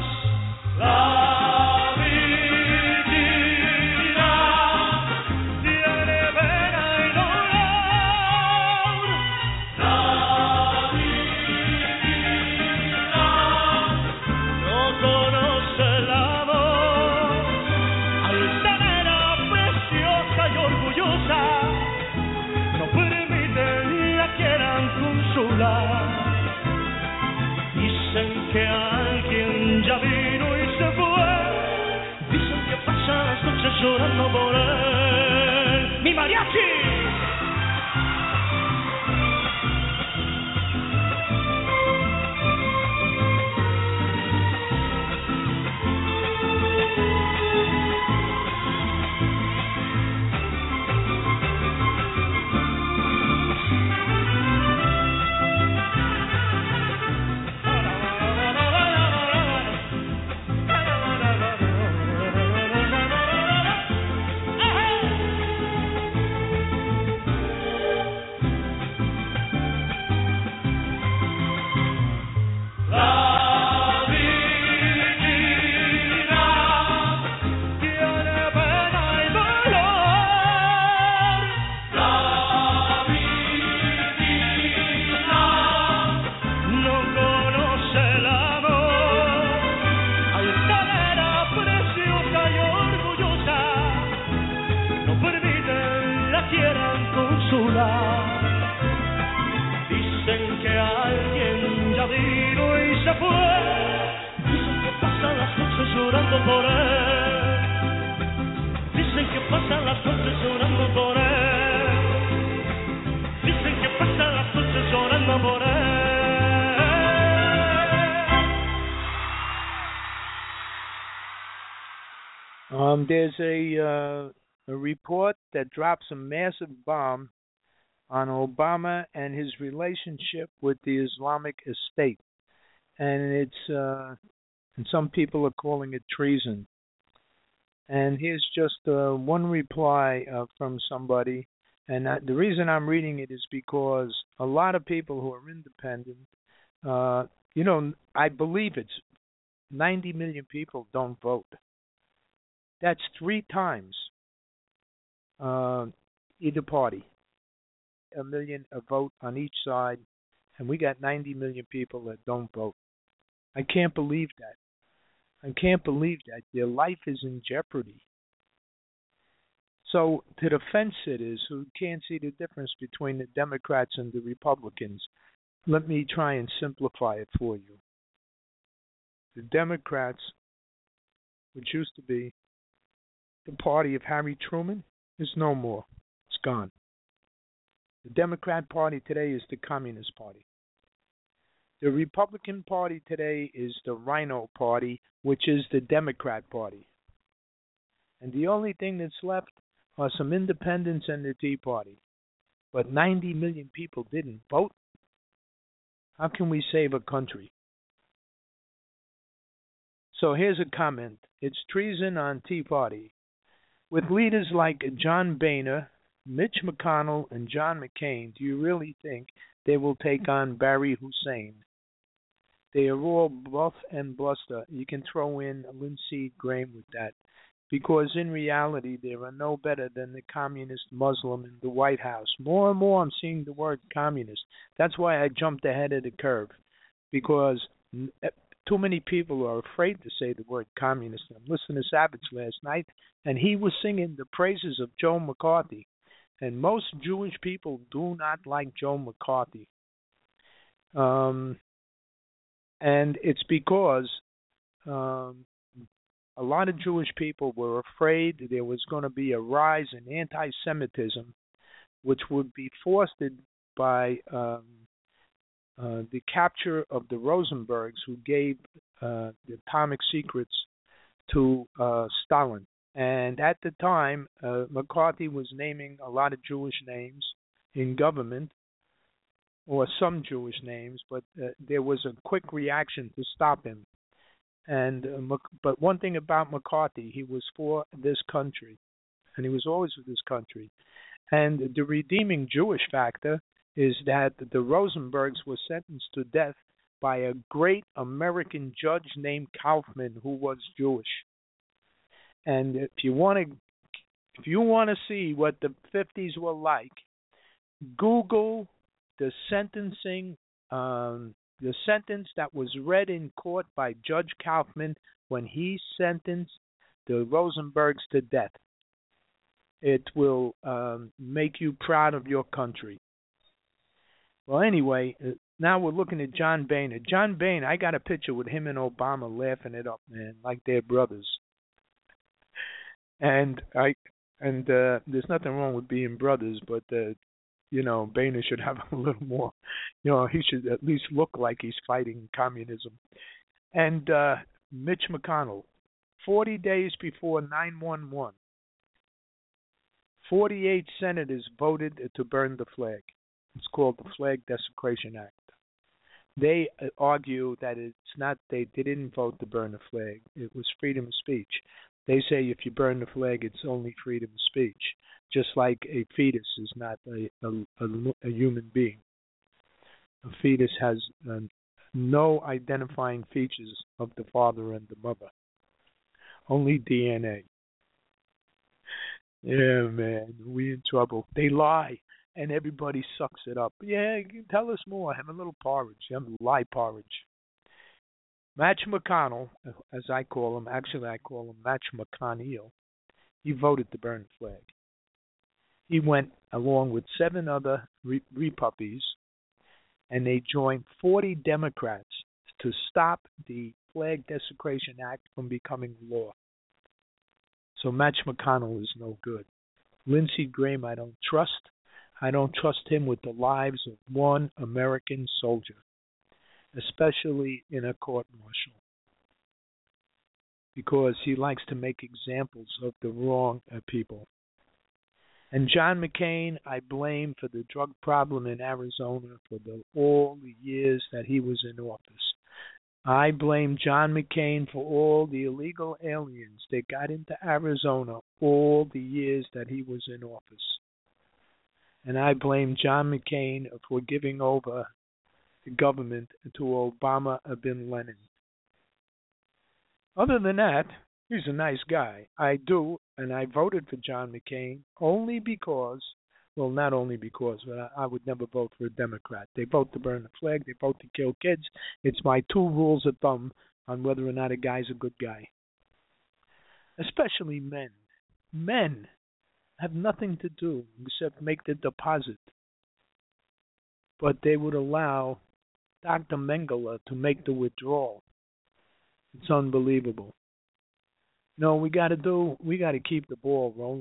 La virginidad tiene pena y dolor. La virginidad no conoce el amor. Altanera, preciosa y orgullosa, no permiten la quieran consolar. Dicen que alguien ya vino y se fue. Dicen que pasa las noches llorando por él. ¡Mi mariachi! Dicen que alguien ya vino y se fue. Dicen que pasan las noches llorando por él. Dicen que pasan las noches llorando por él. Dicen que pasan las noches llorando por él. There's a report that drops a massive bomb on Obama and his relationship with the Islamic State, and it's and some people are calling it treason. And here's just one reply from somebody, and the reason I'm reading it is because a lot of people who are independent, I believe it's 90 million people don't vote. That's 3 times either party. a million a vote on each side, and we got 90 million people that don't vote. I can't believe that. I can't believe that. Their life is in jeopardy. So, to the fence-sitters who can't see the difference between the Democrats and the Republicans, let me try and simplify it for you. The Democrats, which used to be the party of Harry Truman, is no more. It's gone. The Democrat Party today is the Communist Party. The Republican Party today is the Rhino Party, which is the Democrat Party. And the only thing that's left are some independents and the Tea Party. But 90 million people didn't vote. How can we save a country? So here's a comment. It's treason on Tea Party. With leaders like John Boehner, Mitch McConnell, and John McCain, do you really think they will take on Barry Hussein? They are all bluff and bluster. You can throw in Lindsey Graham with that. Because in reality, they are no better than the communist Muslim in the White House. More and more I'm seeing the word communist. That's why I jumped ahead of the curve. Because too many people are afraid to say the word communist. I'm listening to Savage last night, and he was singing the praises of Joe McCarthy. And most Jewish people do not like Joe McCarthy. And it's because a lot of Jewish people were afraid there was going to be a rise in anti-Semitism, which would be fostered by the capture of the Rosenbergs, who gave the atomic secrets to Stalin. And at the time, McCarthy was naming a lot of Jewish names in government, or some Jewish names, but there was a quick reaction to stop him. And but one thing about McCarthy, he was for this country, and he was always for this country. And the redeeming Jewish factor is that the Rosenbergs were sentenced to death by a great American judge named Kaufman, who was Jewish. And if you want to see what the 50s were like, Google the sentencing, the sentence that was read in court by Judge Kaufman when he sentenced the Rosenbergs to death. It will make you proud of your country. Well, anyway, now we're looking at John Boehner. John Boehner, I got a picture with him and Obama laughing it up, man, like they're brothers. And there's nothing wrong with being brothers, but Boehner should have a little more. He should at least look like he's fighting communism. And Mitch McConnell, 40 days before 9/11, 48 senators voted to burn the flag. It's called the Flag Desecration Act. They argue that it's not, they didn't vote to burn the flag. It was freedom of speech. They say if you burn the flag, it's only freedom of speech, just like a fetus is not a human being. A fetus has no identifying features of the father and the mother, only DNA. Yeah, man, we in trouble. They lie, and everybody sucks it up. Yeah, tell us more. Have a little porridge. Have a lie porridge. Mitch McConnell, as I call him, actually I call him Mitch McConnell, he voted to burn the flag. He went along with 7 other repuppies, and they joined 40 Democrats to stop the Flag Desecration Act from becoming law. So Mitch McConnell is no good. Lindsey Graham, I don't trust. I don't trust him with the lives of one American soldier, especially in a court-martial, because he likes to make examples of the wrong people. And John McCain, I blame for the drug problem in Arizona for all the years that he was in office. I blame John McCain for all the illegal aliens that got into Arizona all the years that he was in office. And I blame John McCain for giving over the government to Obama bin Laden. Other than that, he's a nice guy. I do, and I voted for John McCain only because Well, not only because, but I would never vote for a Democrat. They vote to burn the flag. They vote to kill kids. It's my two rules of thumb on whether or not a guy's a good guy. Especially men. Men have nothing to do except make the deposit. But they would allow Dr. Mengele to make the withdrawal. It's unbelievable. No, we got to keep the ball rolling.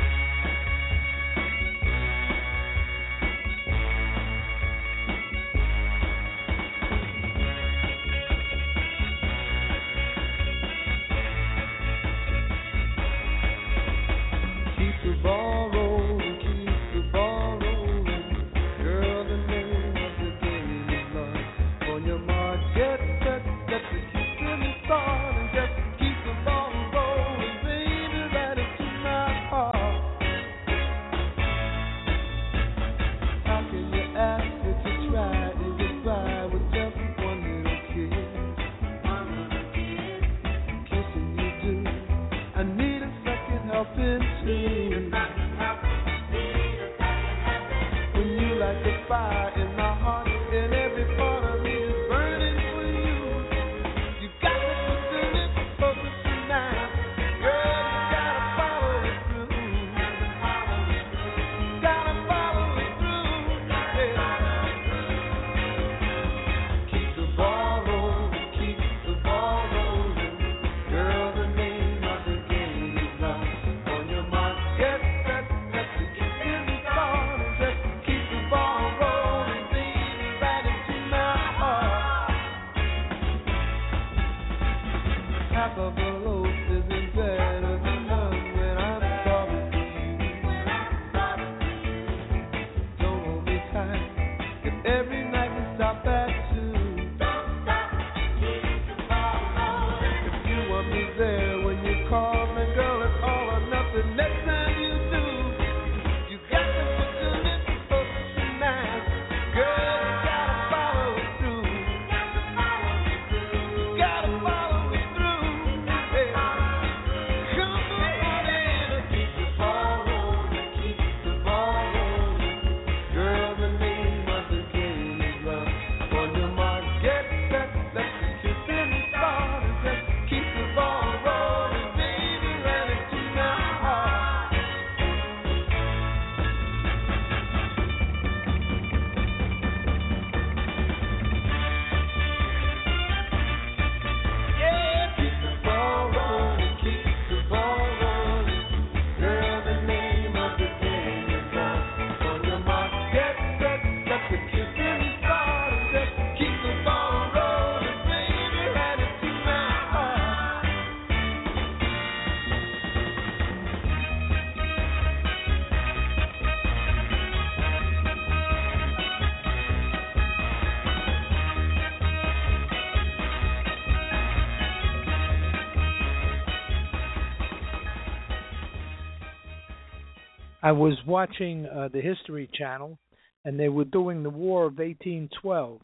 I was watching the History Channel, and they were doing the War of 1812,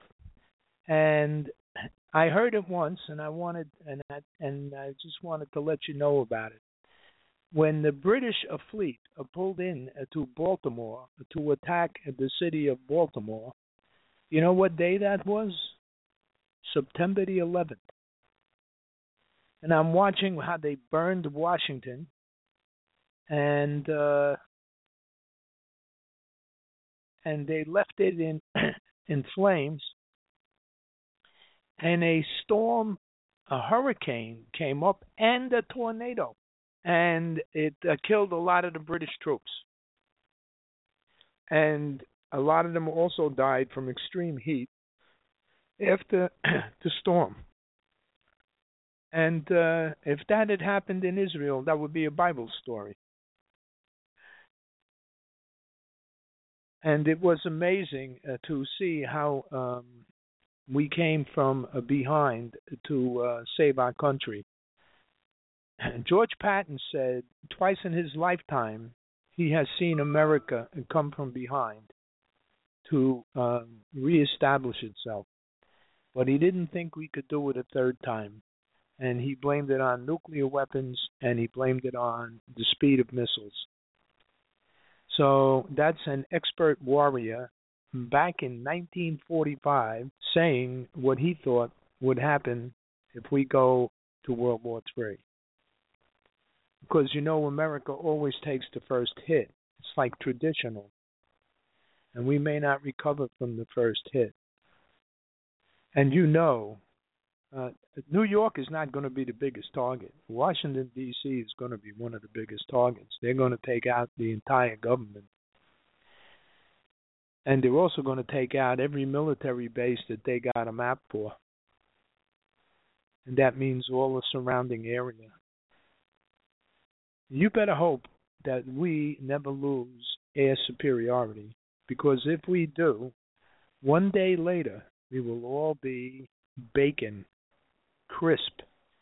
and I heard it once, and I just wanted to let you know about it. When the British fleet pulled in to Baltimore to attack the city of Baltimore, you know what day that was? September the 11th. And I'm watching how they burned Washington, and they left it in flames. And a storm, a hurricane came up, and a tornado, and it killed a lot of the British troops. And a lot of them also died from extreme heat after the storm. And if that had happened in Israel, that would be a Bible story. And it was amazing to see how we came from behind to save our country. George Patton said twice in his lifetime he has seen America come from behind to reestablish itself. But he didn't think we could do it a third time. And he blamed it on nuclear weapons, and he blamed it on the speed of missiles. So that's an expert warrior back in 1945 saying what he thought would happen if we go to World War III. Because America always takes the first hit. It's like traditional. And we may not recover from the first hit. And New York is not going to be the biggest target. Washington, D.C. is going to be one of the biggest targets. They're going to take out the entire government. And they're also going to take out every military base that they got a map for. And that means all the surrounding area. You better hope that we never lose air superiority, because if we do, one day later, we will all be bacon, crisp.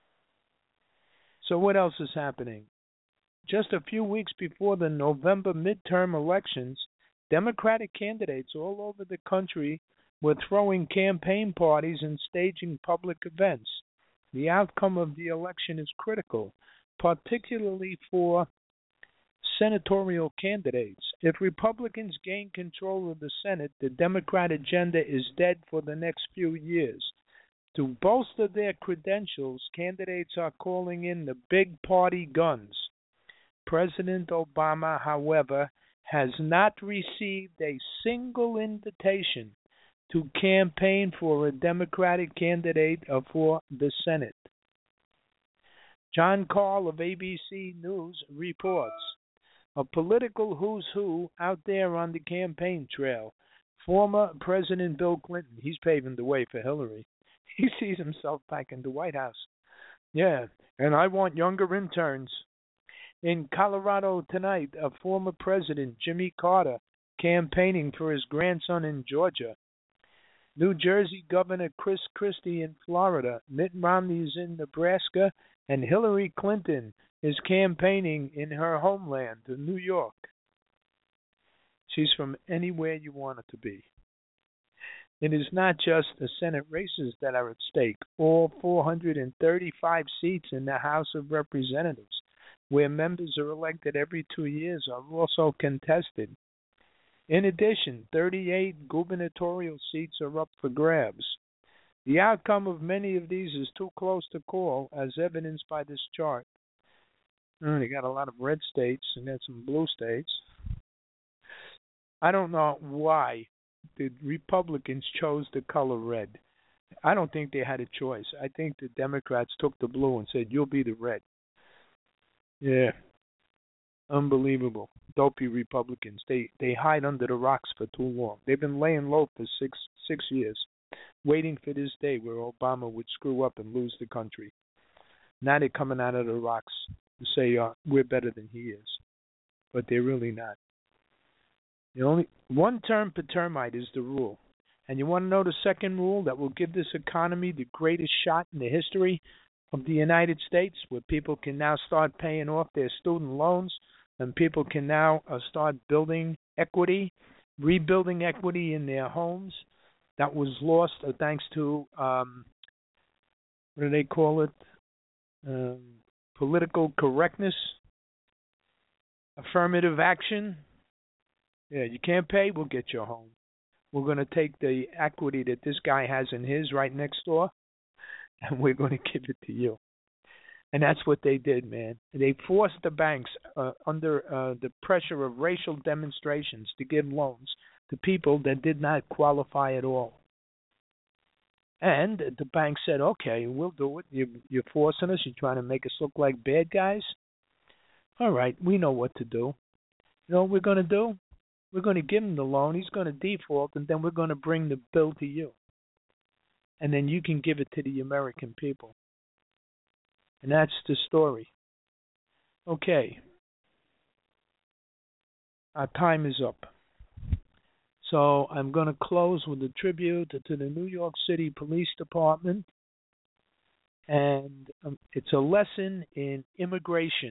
So what else is happening? Just a few weeks before the November midterm elections, Democratic candidates all over the country were throwing campaign parties and staging public events. The outcome of the election is critical, particularly for senatorial candidates. If Republicans gain control of the Senate, the Democrat agenda is dead for the next few years. To bolster their credentials, candidates are calling in the big party guns. President Obama, however, has not received a single invitation to campaign for a Democratic candidate for the Senate. John Carl of ABC News reports, a political who's who out there on the campaign trail. Former President Bill Clinton, he's paving the way for Hillary. He sees himself back in the White House. Yeah, and I want younger interns. In Colorado tonight, a former president, Jimmy Carter, campaigning for his grandson in Georgia. New Jersey Governor Chris Christie in Florida. Mitt Romney is in Nebraska, and Hillary Clinton is campaigning in her homeland, New York. She's from anywhere you want her to be. It is not just the Senate races that are at stake. All 435 seats in the House of Representatives, where members are elected every 2 years, are also contested. In addition, 38 gubernatorial seats are up for grabs. The outcome of many of these is too close to call, as evidenced by this chart. They got a lot of red states and got some blue states. I don't know why the Republicans chose the color red. I don't think they had a choice. I think the Democrats took the blue and said, you'll be the red. Yeah. Unbelievable. Dopey Republicans. They hide under the rocks for too long. They've been laying low for six years, waiting for this day where Obama would screw up and lose the country. Now they're coming out of the rocks to say we're better than he is. But they're really not. The only one term per termite is the rule. And you want to know the second rule that will give this economy the greatest shot in the history of the United States, where people can now start paying off their student loans and people can now start building equity, rebuilding equity in their homes that was lost thanks to, what do they call it, political correctness, affirmative action. Yeah, you can't pay, we'll get your home. We're going to take the equity that this guy has in his right next door, and we're going to give it to you. And that's what they did, man. They forced the banks under the pressure of racial demonstrations to give loans to people that did not qualify at all. And the bank said, okay, we'll do it. You're forcing us. You're trying to make us look like bad guys. All right, we know what to do. You know what we're going to do? We're going to give him the loan. He's going to default, and then we're going to bring the bill to you. And then you can give it to the American people. And that's the story. Okay. Our time is up. So I'm going to close with a tribute to the New York City Police Department. And it's a lesson in immigration.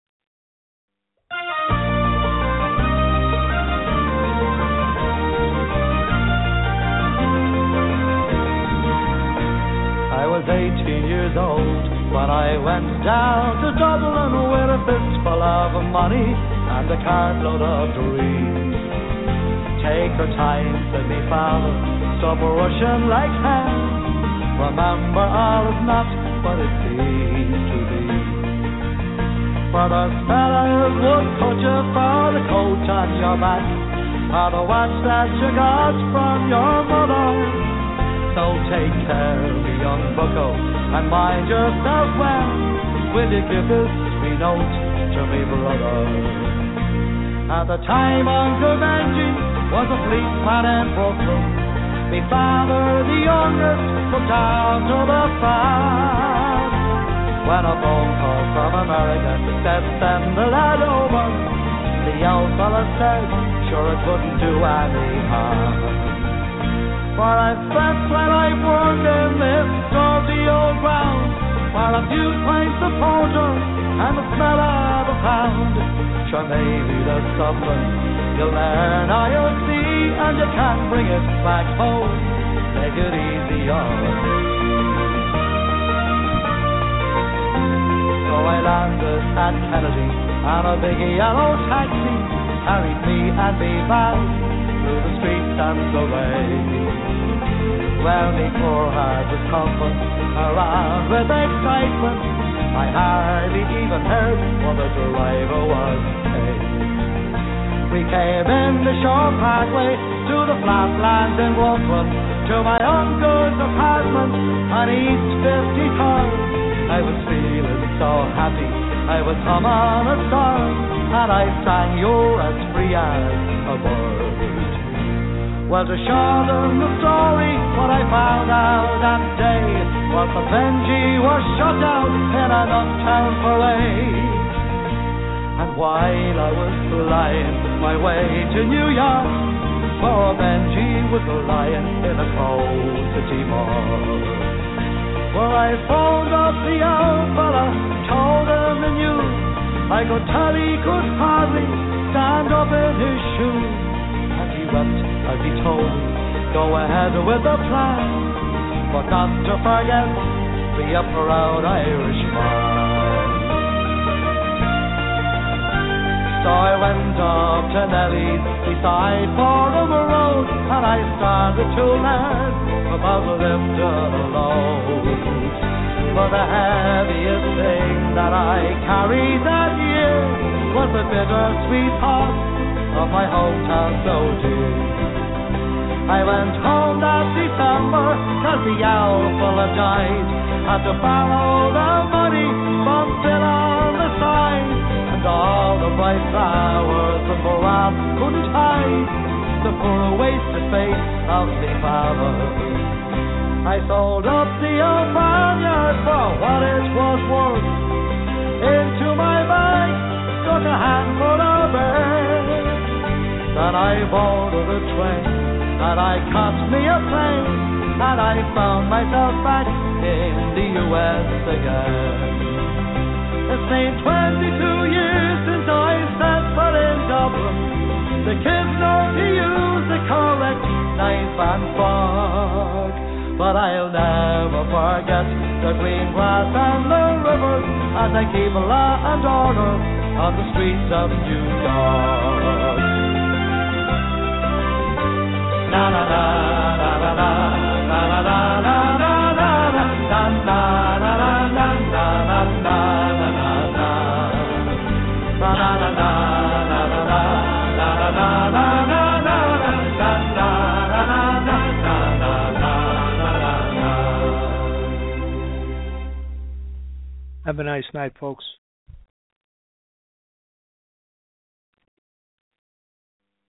I was 18 years old when I went down to Dublin with a fistful of money. and a cartload of dreams. Take your time, said me father, stop rushing like hell. Remember, all is not what it seems to be. For the fellas would cut you for the coat on your back, or the watch that you got from your mother. So take care, me young bucko, and mind yourself well. Will you give this me note to me brother? At the time Uncle Benji was a policeman in Brooklyn, me father, the youngest, looked after the farm. When a phone call from America said send the lad over, the old fella said, sure it wouldn't do any harm. For I spent my life working this dirty old ground, for a few pints of porter and the smell of a pound. Sure maybe there's something you'll learn or you'll see, and you can bring it back home. Take it easy on me. So I landed at Kennedy, and a big yellow taxi carried me and me back through the streets and the rain. Well, me poor heart was pumping around with excitement. I hardly even heard what the driver was saying. We came in the short parkway to the flatlands in Brooklyn, to my uncle's apartment on East 53rd. I was feeling so happy, I was humming a song, and I sang You're as free as a bird. Well, to shorten the story, what I found out that day was that Benji was shot down in an uptown parade. And while I was flying my way to New York, poor Benji was lying in a cold city morgue. Where I phoned up the old fella, told him the news. I could tell he could hardly stand up in his shoes. And he wept as he told me, go ahead with the plan, but not to forget, be a proud Irishman. So I went up to Nellie's beside Fordham Road, and I started to learn about the lift and the load. But the heaviest thing that I carried that year was the bittersweet thought of my hometown so dear. I went home that December, cause the owl fella died. Had to borrow the money from Phil on the side, and all the bright flowers and morale couldn't hide the poor wasted face of me father. I sold up the old barnyard for what it was worth. Into my bag stuck a handful of birds. Then I boarded a train, and I caught me a plane, and I found myself back in the U.S. again. It's been 22 years since I set foot in Dublin. The kids know to use the correct knife and fork, but I'll never forget the green grass and the rivers as I keep law and order on the streets of New York. Na na na na na na na na na na na Have a nice night, folks.